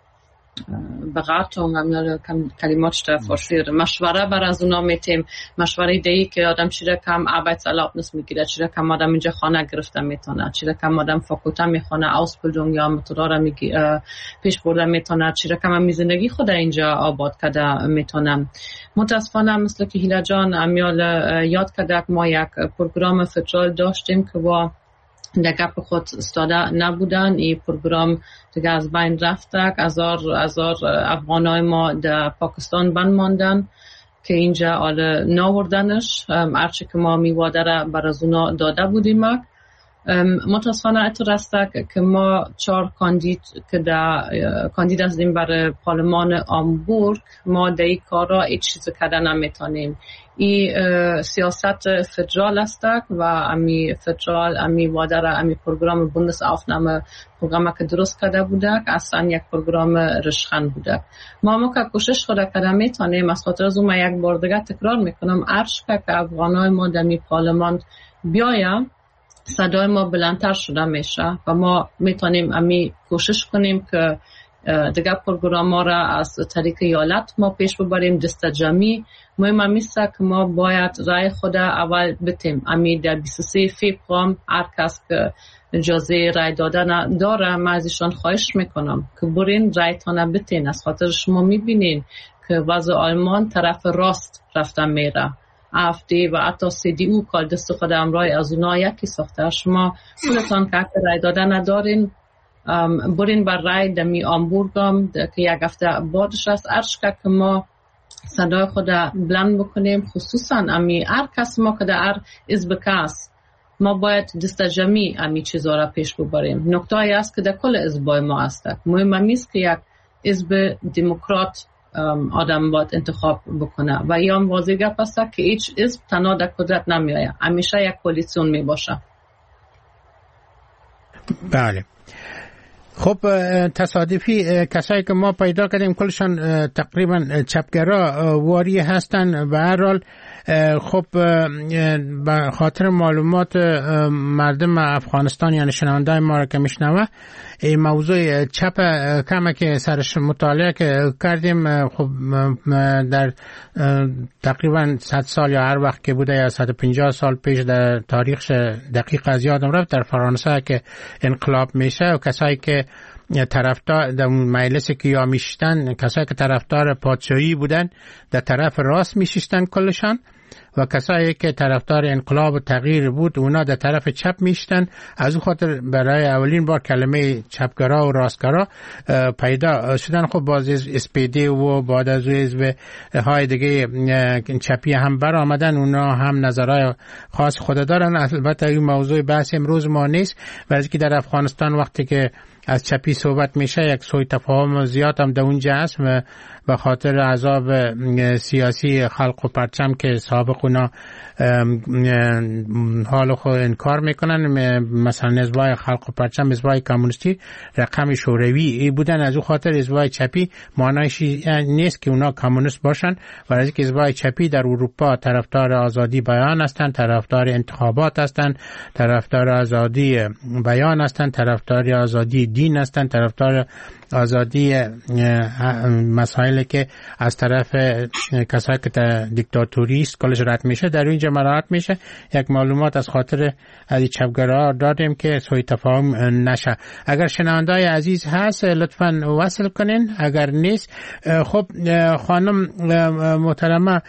بغرتون هم کلماتش در فارسی مشوره بر از اونا میتیم. مشوره دیگه که آدم چیره کم arbeitserlaubnis میگیره، چیره کم آدم اینجا خانه گرفته میتونه، چیره کم آدم فاکولته میخونه، Ausbildung یا متدارا پیش برده میتونه، چیره کم هم زندگی خود اینجا آباد کرده میتونه. متاسفانه مثل که هیله جان امیال یاد کرده ما یک پروگرام فدرال داشتیم که با در گپ خود استاده نبودن. این پروگرام دیگه از بین رفته. هزار هزار افغانای ما در پاکستان بند ماندن که اینجا آل ناوردنش. هرچی که ما میواده را بر از اونا داده بودیم. متاسفانه اتر است که ما چهار کاندید که در کاندید هستیم برای پارلمان آمبورگ ما در این کارا هیچ چیز کرده نمیتونیم. این سیاست فدرال است و امی فدرال امی واده را امی پروگرام بوندس آفنامه پروگرامی که درست کرده بوده که اصلا یک پروگرام رشخن بوده. ما ما که کوشش خود کرده میتونیم. از خاطر از اون یک بار دیگه تکرار میکنم ارش که افغانای ما در می پارلمان بیایم صدای ما بلندتر شده میشه و ما میتونیم امی کوشش کنیم که دیگه پروگرام ها را از طریق ایالت ما پیش ببریم دست جمعی. مهم همیست که ما باید رای خود اول بتیم. امی در بیست و سه فوریه هر کس که اجازه رای دادن داره من ازشان خواهش میکنم که برین رایتان بتین. از خاطر شما میبینین که وضع آلمان طرف راست رفتن میره. افدی و حتی سی دی او کال دست خود امرای از اونا یکی ساخته. شما خودتان که رای دادن ندارین برین بر رای دمی آمبورگم که یک هفته بعدش است. ارشکه که ما صدای خود بلند بکنیم، خصوصا امی هر کس ما که در حزب کس ما باید دست جمعی امی چیزا را پیش ببریم. نکته ای است که در کل حزبای ما است. مهم نیست که یک حزب دموکرات آدم باید انتخاب بکنه و یا واضح گپ است که هیچ حزب تنها در قدرت نمیآید، همیشه یک کولیسیون می باشه. بله خب تصادفی کسایی که ما پیدا کردیم کلشان تقریبا چپگرا واری هستن. به هر حال خب به خاطر معلومات مردم افغانستان یعنی شنونده ما را که میشنوه این موضوع چپ کمه که سرش مطالعه که کردیم، خب در تقریبا صد سال یا هر وقت که بوده یا صد و پنجاه سال پیش در تاریخ دقیق از یادم رفت در فرانسه که انقلاب میشه و کسایی که طرفدار در مجلسی که یا میشتن کسایی که طرفدار پادشاهی بودن در طرف راست میشستن کلشان و کسایی که طرفدار انقلاب و تغییر بود اونا در طرف چپ میشتن. از اون خاطر برای اولین بار کلمه چپگرا و راستگرا پیدا شدن. خب باز اسپیدی و بعد از حزب های دیگه چپی هم بر آمدن، اونا هم نظرهای خاص خود دارن. البته این موضوع بحث امروز ما نیست و از که در افغانستان وقتی که از چپی صحبت میشه یک سوء تفاهم زیاد هم در اونجا هست و به خاطر عذاب سیاسی خلق و پرچم که سابق اونا حال خود انکار میکنن، مثلا حزبای خلق و پرچم حزبای کمونیستی رقم شوروی بودن. از اون خاطر حزبای چپی معنیش نیست که اونا کمونیست باشن، ولی از اینکه حزبای چپی در اروپا طرفدار آزادی بیان هستند، طرفدار انتخابات هستند، طرفدار آزادی بیان هستند، طرفدار آزادی دین هستند، طرفدار آزادی مسائلی که از طرف کسایی که دیکتاتوریست کلش رد میشه در اینجا مراعات میشه. یک معلومات از خاطر از چپگرا دادیم که سوء تفاهم نشه. اگر شنوندای عزیز هست لطفاً وصل کنین، اگر نیست خب خانم محترمه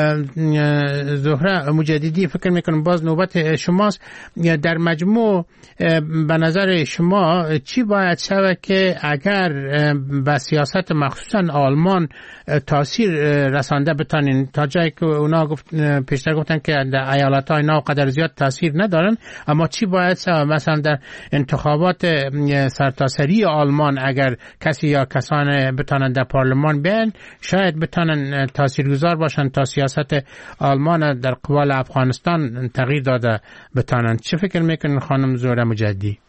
زهره مجددی فکر میکنم باز نوبت شماست. در مجموع به نظر شما چی باید شود که اگر به سیاست مخصوصا آلمان تاثیر رسانده بتانین؟ تا جایی که اونا گفت پیشتر گفتن که در ایالت های اینا قدر زیاد تاثیر ندارن، اما چی باید مثلا در انتخابات سرتاسری آلمان اگر کسی یا کسان بتانن در پارلمان بیان شاید بتانن تاثیرگذار باشن تا سیاست آلمان در قبال افغانستان تغییر داده بتانن. چه فکر میکنین خانم زهره مجددی؟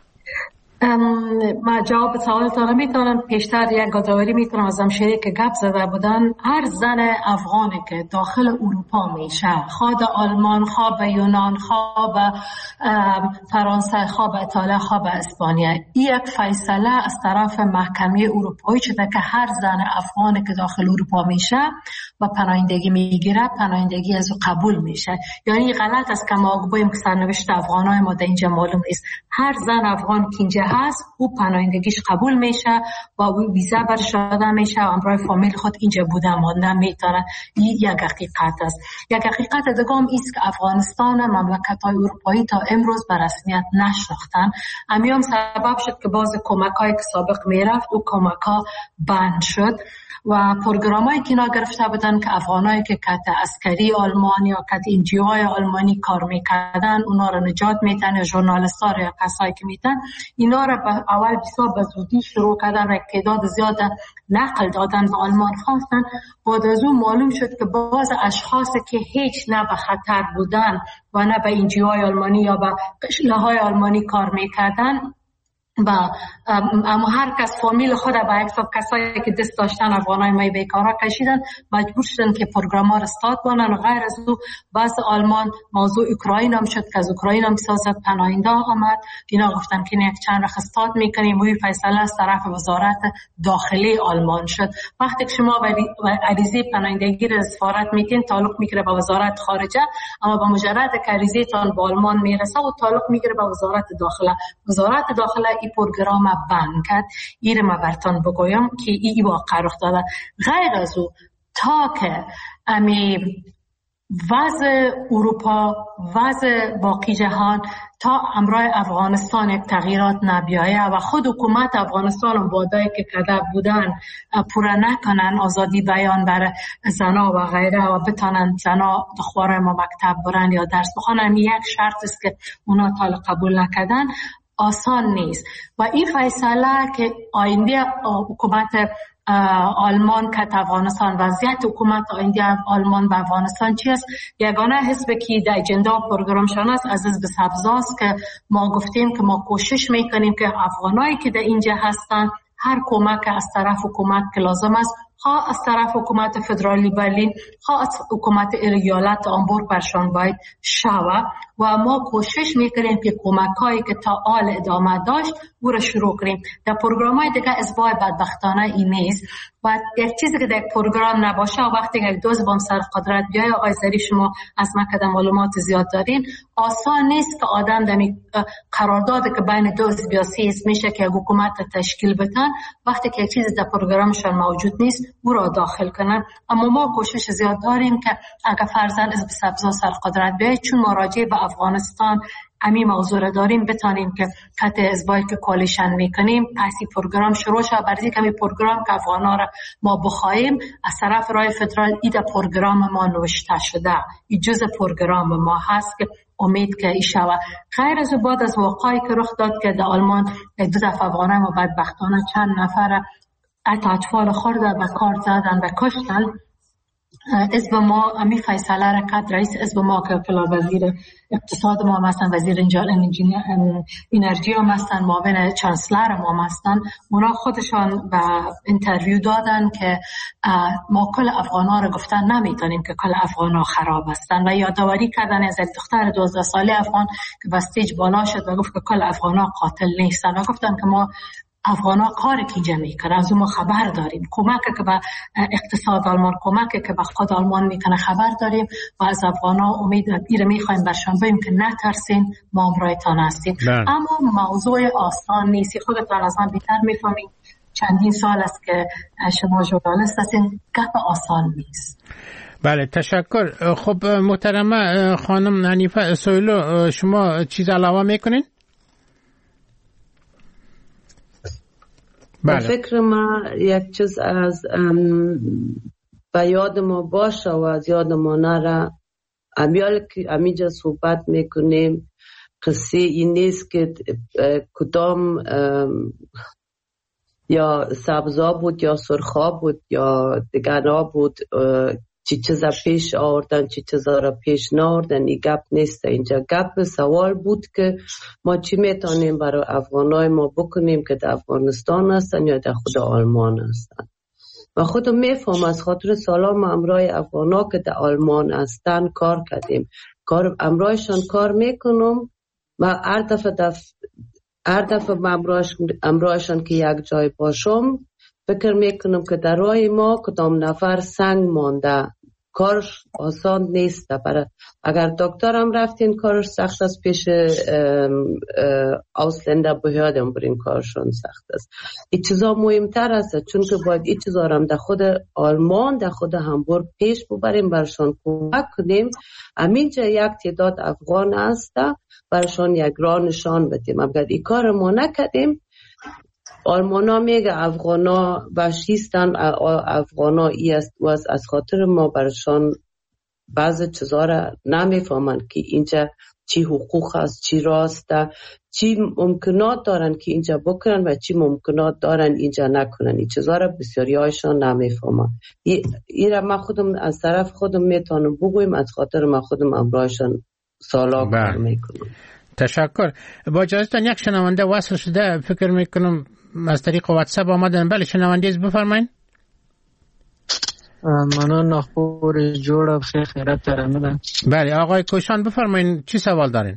ما جواب سوالتان میتونم پیشتر یک گزارش میتونم از همشهری که گپ زده بودن. هر زن افغانی که داخل اروپا میشه، خواه آلمان، خواه یونان، خواه فرانسه، خواه ایتالیا، خواه اسپانیا، یک فیصله از طرف محکمه اروپایی شده که هر زن افغانی که داخل اروپا میشه و پناهندگی میگیره پناهندگی از او قبول میشه. یعنی غلط است که ما بگوییم که سرنوشت افغانای ما در اینجا معلوم نیست. هر زن افغان که اینجا هست او پناهندگیش قبول میشه و او ویزا برش داده میشه و همراه فامیل خود اینجا بوده مانده میتونه. این یک حقیقت است. یک حقیقت دیگه هم است که افغانستان مملکت‌های اروپایی تا امروز به رسمیت نشناختن. همین هم سبب شد که باز کمک‌هایی که سابق میرفت او کمک‌ها بند شد و پروگرامایی که اینا گرفته بودن که افغانایی که کت عسکری آلمان یا کت انجیوهای آلمانی کار میکردن اونا رو نجات میدن یا ژورنالیست‌ها رو یا کسایی که میتن اینا رو به اول بسیار به زودی شروع کردن و تعداد زیاد نقل دادن به آلمان خواستن. بعد از اون معلوم شد که باز اشخاصی که هیچ نه به خطر بودن و نه به انجیوهای آلمانی یا به قشله‌های آلمانی کار میکردن و اما هر کس فامیل خود با یک سب کسایی که دست داشتن افغانای مای بیکارا کشیدن مجبور شدن که پروگرام ها را استارت کنن و غیر از او بعض آلمان موضوع اوکراین هم شد که از اوکراین هم سیاست پناهنده آمد. اینا گفتن که یک چند رخ استارت میکنیم و این فیصله از طرف وزارت داخلی آلمان شد. وقتی که شما عریضه پناهندگی را سفارت میتین تعلق میگیره به وزارت خارجه، اما با مجرد که عریضه تان به آلمان میرسه و تعلق میگیره به وزارت داخله. وزارت داخله این پروگرام بند کرد. این رو ما برتان بگویم که این واقع رخ داده. غیر از او تا که امی وضع اروپا وضع باقی جهان تا امرای افغانستان یک تغییرات نبیایه و خود حکومت افغانستان و وعده‌ای که کرده بودن پورا نکنن آزادی بیان بر زنا و غیره و بتانن زنا دخترای ما مکتب برن یا درس بخونن، یک شرط است که اونا تا قبول نکردن آسان نیست. و این فیصله که آینده حکومت آلمان که افغانستان وضعیت حکومت آینده آلمان به افغانستان چی است. یگانه حزب که در اجندا پروگرامشان است از حزب سبزاست که ما گفتیم که ما کوشش میکنیم که افغانایی که در اینجا هستن هر کمک از طرف حکومت که لازم است، خواه از طرف حکومت فدرالی برلین، خواه از حکومت ایالت آمبورگ برشان باید شوه و ما کوشش میکنیم که کمک هایی که تا آل ادامه داشت او را شروع کنیم. در پروگرام های دیگه ازبای بدبختانه این نیست و یک چیزی که در پروگرام نباشه و وقتی یک دوز بام سر قدرت بیای، آقای ظریف شما از مکه معلومات زیاد دارین، آسان نیست که آدم دمی قرارداد که بین دو سیاسی است میشه که حکومت تشکیل بدن وقتی که یک چیزی در پروگرامشان موجود نیست او را داخل کنن. اما ما کوشش زیاد داریم که اگر فرضاً حزب سبزا سر قدرت بیاید، چون مراجعه به افغانستان امی موضوع را داریم، بتانیم که خط حزبایی که کوالیشن میکنیم پسی پروگرام شروع شد. برای کمی پروگرام که افغانا را ما بخوایم از طرف رای فدرال ایده پروگرام ما نوشته شده، این جزء پروگرام ما هست که امید که ایشه و غیر از بعد از واقعی که رخ داد که در آلمان دو دفعه افغانای ما بدبختانه چند نفر حتی اطفال خورده و کار زدن و کشتن، حزب ما امی فیصله را کرد. رئیس حزب ما که فلا وزیر اقتصاد ما هستن، وزیر انرژی هم هستن، معاون چانسلر ما هستن، اونا خودشان به اینترویو دادن که ما کل افغانا را گفتن نمیتونیم که کل افغانا خراب هستن و یادآوری کردن از دختر دوازده ساله افغان که به استیج بالا شد و گفت که کل افغانا قاتل نیستن و گفتن که ما افغانا کاری که اینجا میکنه از ما خبر داریم، کمک که به اقتصاد آلمان، کمک که به خود آلمان میکنه خبر داریم و از افغانا امید ایره میخوایم برشان بگیم که نترسین، ما همراهتان هستیم. اما موضوع آسان نیست، خودتان از من بیشتر میفهمید، چندین سال است که شما ژورنالیست هستین، گپ آسان نیست. بله تشکر. خب محترمه خانم حنیفه سویلو، شما چیز علاوه میکنین؟ بله. فکر ما یک چیز از به یاد ما باشه و از یاد ما نره، امیال که امیجا صحبت میکنیم قصه این نیست که کدام یا سبزا بود یا سرخا بود یا دگرها بود چی چیزا پیش آوردن چی چیزا را پیش ناوردن. این گپ نیست، اینجا گپ سوال بود که ما چی میتونیم برای افغانای ما بکنیم که در افغانستان هستن یا در خود آلمان هستن. و خودم میفهم از خاطر سالام امرای افغانا که در آلمان هستن کار کردیم، کار امرایشان کار میکنم و هر دفعه دف... هر دفعه امرایشان که یک جای باشم فکر میکنم که در راه ما کدام نفر سنگ مانده، کارش آسان نیست. برای اگر دکترم رفتین کارش سخت است، پیش اوسلنده بهیادم برین کارشون سخت است. این چیزا مهمتر است چون که باید این چیزا هم در خود آلمان در خود همبورگ پیش ببریم، برشان کمک کنیم. همینجا یک تعداد افغان هست برشان یک راه نشان بدیم. اگر این کار ما نکردیم آلمانا میگه افغانا وحشیستن، افغانا ای است و از خاطر ما برشان بعض چیزا را نمیفهمن که اینجا چی حقوق است، چی راست، چی ممکنات دارن که اینجا بکنن و چی ممکنات دارن اینجا نکنن. این چیزا را بسیاری هایشان نمیفهمن. این را من خودم از طرف خودم میتونم بگویم، از خاطر من خودم امرایشان سالا کار میکنم. تشکر. با اجازهتان یک شنونده وصل شده، فکر میکنم از طریق واتساپ آمدن. بله شنونده از بفرمایید. منو نخور جوړ بخیر خیرات ترمدن. بله آقای کوشان بفرمایید چی سوال دارین؟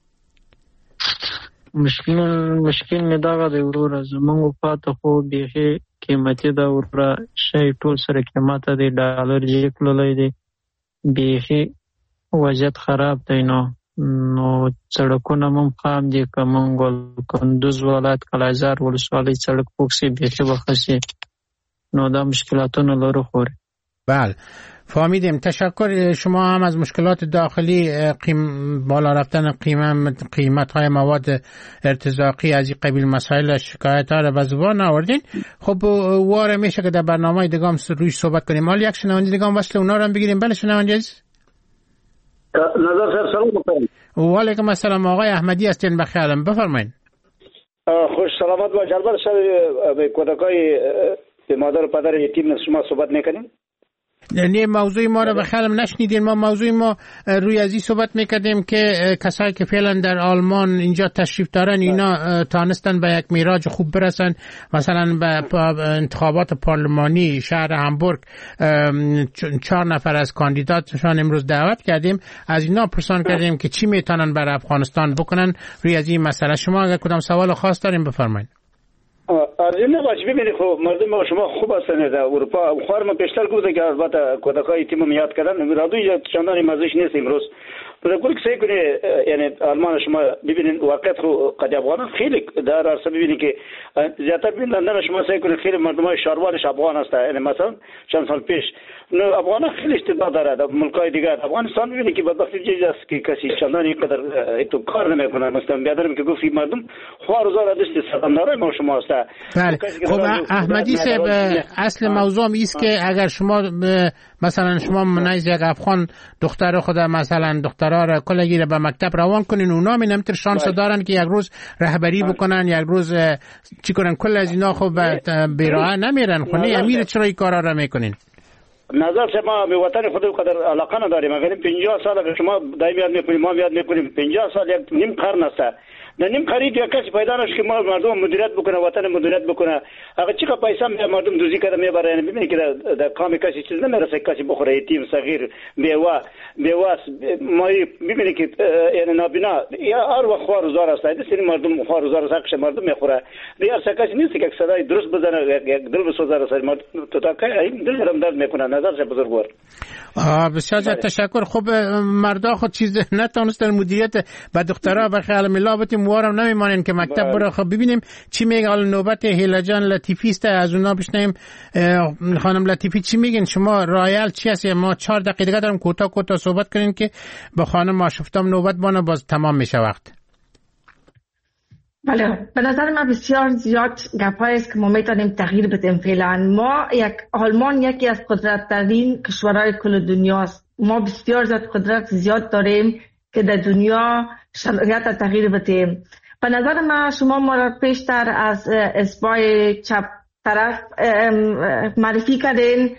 مشکل مشکل می دا د ورور زمونږ پات خو بیخي قیمتي دا ور شی ټول سره قیمت دی ډالر جې کولای دی بیخي وضعیت خراب دی. نو نو سړکونه هم خام دي، کوم ګل کندوز ولایت کلازار ولسوالۍ سړک پوکسي بیخي وخسي، نو دا مشکلاتونه لرو خوري. بله فهمیدیم. تشکر. شما هم از مشکلات داخلی قیم بالا رفتن قیمت قیمت های مواد ارتزاقی از این قبیل مسائل شکایت ها را به زبان آوردین. خب واره میشه که در برنامه دیگه هم رویش صحبت کنیم. حالا یک شنونده دیگه هم وصل اونا رو هم بگیریم. بله شنونده عزیز. نظر صاحب سلام بکنم. و علیکم السلام. آقای احمدی هستین بخیرم، بفرمایید. خوش سلامت و جلبر سر کودکای به مادر و پدر یتیم شما صحبت میکنیم؟ یعنی موضوع ما رو به خیالم نشنیدین. ما موضوع ما روی ازی صحبت میکردیم که کسایی که فعلا در آلمان اینجا تشریف دارن اینا تانستن به یک میراج خوب برسن. مثلا به انتخابات پارلمانی شهر همبورگ چهار نفر از کاندیداتشان امروز دعوت کردیم، از اینا پرسان کردیم که چی میتونن برای افغانستان بکنن. روی ازی مسئله شما اگر کدام سوال خاص داریم بفرمایید. ارزم نباشه. ببینید خب مردم شما خوب هستند در اروپا. خواهرم پیشتر گفته که البته کودکای تیم میاد کردن رادوی چندانی مزهش نیست امروز. بده گفت سعی کنه یعنی آلمان شما ببینید واقعیت خو قد افغان خیلی در اصل ببینید که زیادتر ببین لندن شما سعی کنه خیلی مردمای شاروالش افغان هست. یعنی مثلا چند سال پیش نه افغان خیلی استعداد داره در ملکای دیگر. افغانستان ببینید که بدبختی چیزی است که کسی چندانی قدر تو کار نمیکنه. مثلا بیادرم که گفتی مردم خوار زار دست سردمدارای ما شما است. بله خب احمدی صاحب اصل موضوع است که اگر شما مثلا شما منایز یک افغان دختر خود مثلا دخترها را کلگی را به مکتب روان کنین، اونا می نمیتر شانس دارن که یک روز رهبری بکنن، یک روز چی کنن. کل از اینا خب به راه نمیرن. خونه امیر چرا این کارا را میکنین؟ نظر شما به وطن خود قدر علاقه نداریم. اگر پنجاه سال اگر شما دائم یاد میکنیم ما یاد میکنیم پنجاه سال یک نیم قرن است. نه نیم خرید یا کسی پیدا نشه که ما مردم مدیریت بکنه، وطن مدیریت بکنه. اگر چقدر پیسه می مردم دوزی کرده میبره. یعنی ببینید که در کام کسی چیز نمیرسه، کسی بخوره، یتیم صغیر بیوه بیوه مایی ببینید که یعنی نابینا یا هر وقت خوار زار است. این مردم خوار زار است، مردم میخوره. دیگر کسی نیست که یک صدای درست بزنه، یک دل بسوزه است. مردم تو تا که این دل رم درد میکنه. نظر بزرگوار. بسیار تشکر. خب مردا خود چیز نتونستن مدیریت به دخترها به خیال ملابط موارم نمیمانن که مکتب برای. خب ببینیم چی میگه. حالا نوبت هیلا جان لطیفی است، از اونا بشنیم. خانم لطیفی چی میگین شما؟ رایل چی هست؟ ما چهار دقیقه دیگه دارم کوتاه کوتاه صحبت کنیم که با خانم آشفتم نوبت بانه باز تمام میشه وقت. بله به نظر من بسیار زیاد گپایی است که ما میتونیم تغییر بدیم. فعلا ما یک آلمان یکی از قدرت‌ترین کشورهای کل دنیاست. ما بسیار زیاد قدرت زیاد داریم که در دنیا شرایط تغییر بدیم. به نظر من شما ما را پیشتر از اسبای چپ طرف معرفی کردین.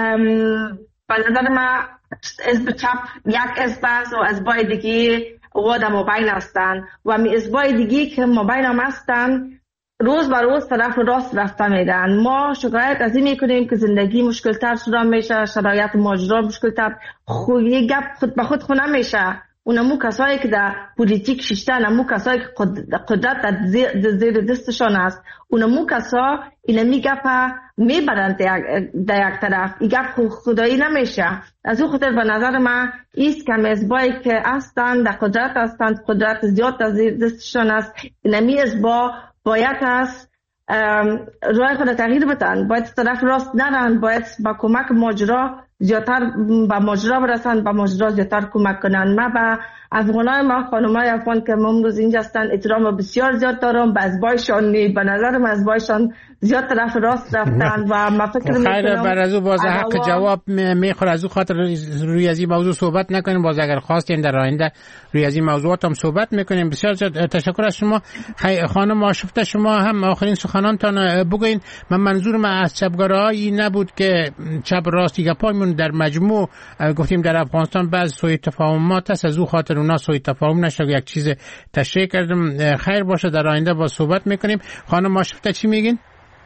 به نظر من اسب چپ یک اسب است و اسبای دیگه و در مابین هستن و می اسبای دیگه که مابین هم هستن روز بر روز طرف راست رفته میدن. ما شکایت از این میکنیم که زندگی مشکل تر شده میشه، شرایط ماجرا مشکل تر. خود یک گپ خود به خود خونه میشه. اونمو کسایی که در پولیتیک شیشتن، اونمو کسایی که قدرت در زیر دستشان است، اونمو کسا اینمی گپ میبرند در یک طرف. این گپ خدایی نمیشه. از اون خاطر به نظر من ایست که مزبایی که هستند در قدرت هستند، قدرت زیاد در زیر دستشان است، اینمی ازبا باید است رای خود تغییر بدن. باید طرف راست نرن، باید با کمک ماجرا زیادتر با ماجرا برسن، با ماجرا زیادتر کمک کنن. من به افغانای ما خانمای افغان که امروز اینجا هستن احترام بسیار زیاد دارم. به ازبایشان نی به نظرم ازبایشان زیاد طرف راست رفتن و ما فکر میکنم خیر بر از او باز حق جواب میخوره. از او خاطر روی از این موضوع صحبت نکنیم. باز اگر خواستین در آینده روی از این موضوعات هم صحبت میکنیم. بسیار تشکر از شما خانم آشفته. شما هم آخرین سخنانتان بگوین. من منظورم از چپگرایی نبود که چپ راستی گپایمون در مجموع گفتیم در افغانستان بعض سوء تفاهمات هست، از او خاطر اونا سوء تفاهم نشه یک چیز تشریح کردم. خیر باشه در آینده با صحبت میکنیم. خانم آشفته چی میگین؟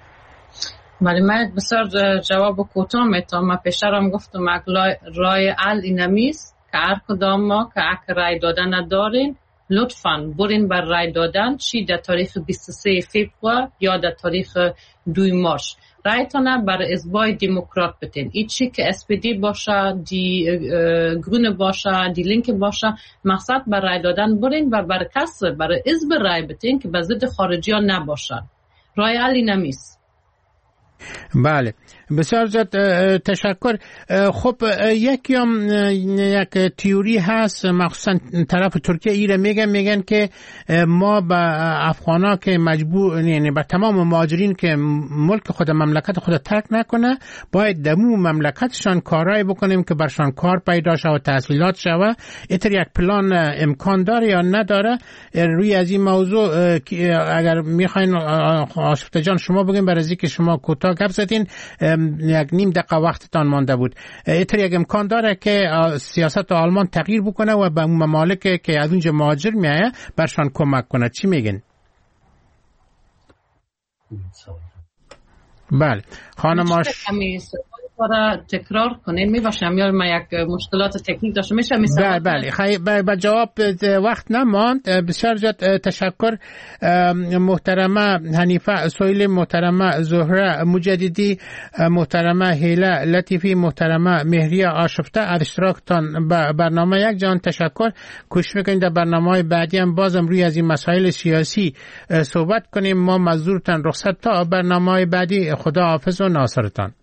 ولی من بسیار جواب کوتاه میتونم. من پیشترم گفتم رای ال اینمیست که هر کدام ما که اگر رای دادن ندارین لطفاً برین بر رای دادن، چی در تاریخ بیست و سه فوریه یا در تاریخ دو مارس. رایتان بر ازبای دموکرات بتین. ایچی که اس پی دی باشه، دی گرونه باشه، دی لینک باشه، مقصد بر رای دادن برین و بر کس بر ازب رای بتین که به ضد خارجی ها نباشن. رای علی نمیست. بله بسیار زیاد تشکر. خب یکی هم یک تیوری هست مخصوصا طرف ترکیه ایره میگن میگن که ما به افغانا که مجبور یعنی به تمام مهاجرین که ملک خود مملکت خود ترک نکنه باید دمو مملکتشان کارای بکنیم که برشان کار پیدا شود و تحصیلات شود. اینطور یک پلان امکان داره یا نداره؟ روی از این موضوع اگر میخواین آشفته جان شما بگیم برای از که شما کوتاه گپ زدین یک نیم دقیقه وقتتان مانده بود. اینطور یک امکان داره که سیاست آلمان تغییر بکنه و به ممالک که از اونجا مهاجر میایه برشان کمک کنه؟ چی میگین؟ بله خانم آش را تکرار کنین میباشم یا من یک مشکلات تکنیک داشته میشه بله بله خیلی با جواب وقت نماند. بسیار زیاد تشکر محترمه حنیفه سویل، محترمه زهره مجددی، محترمه هیله لطیفی، محترمه مهریه آشفته از اشتراکتان به برنامه یک جان تشکر. کوشش میکنید در برنامه بعدی هم بازم روی از این مسائل سیاسی صحبت کنیم. ما مزدورتان رخصت تا برنامه بعدی. خدا حافظ و ناصرتان.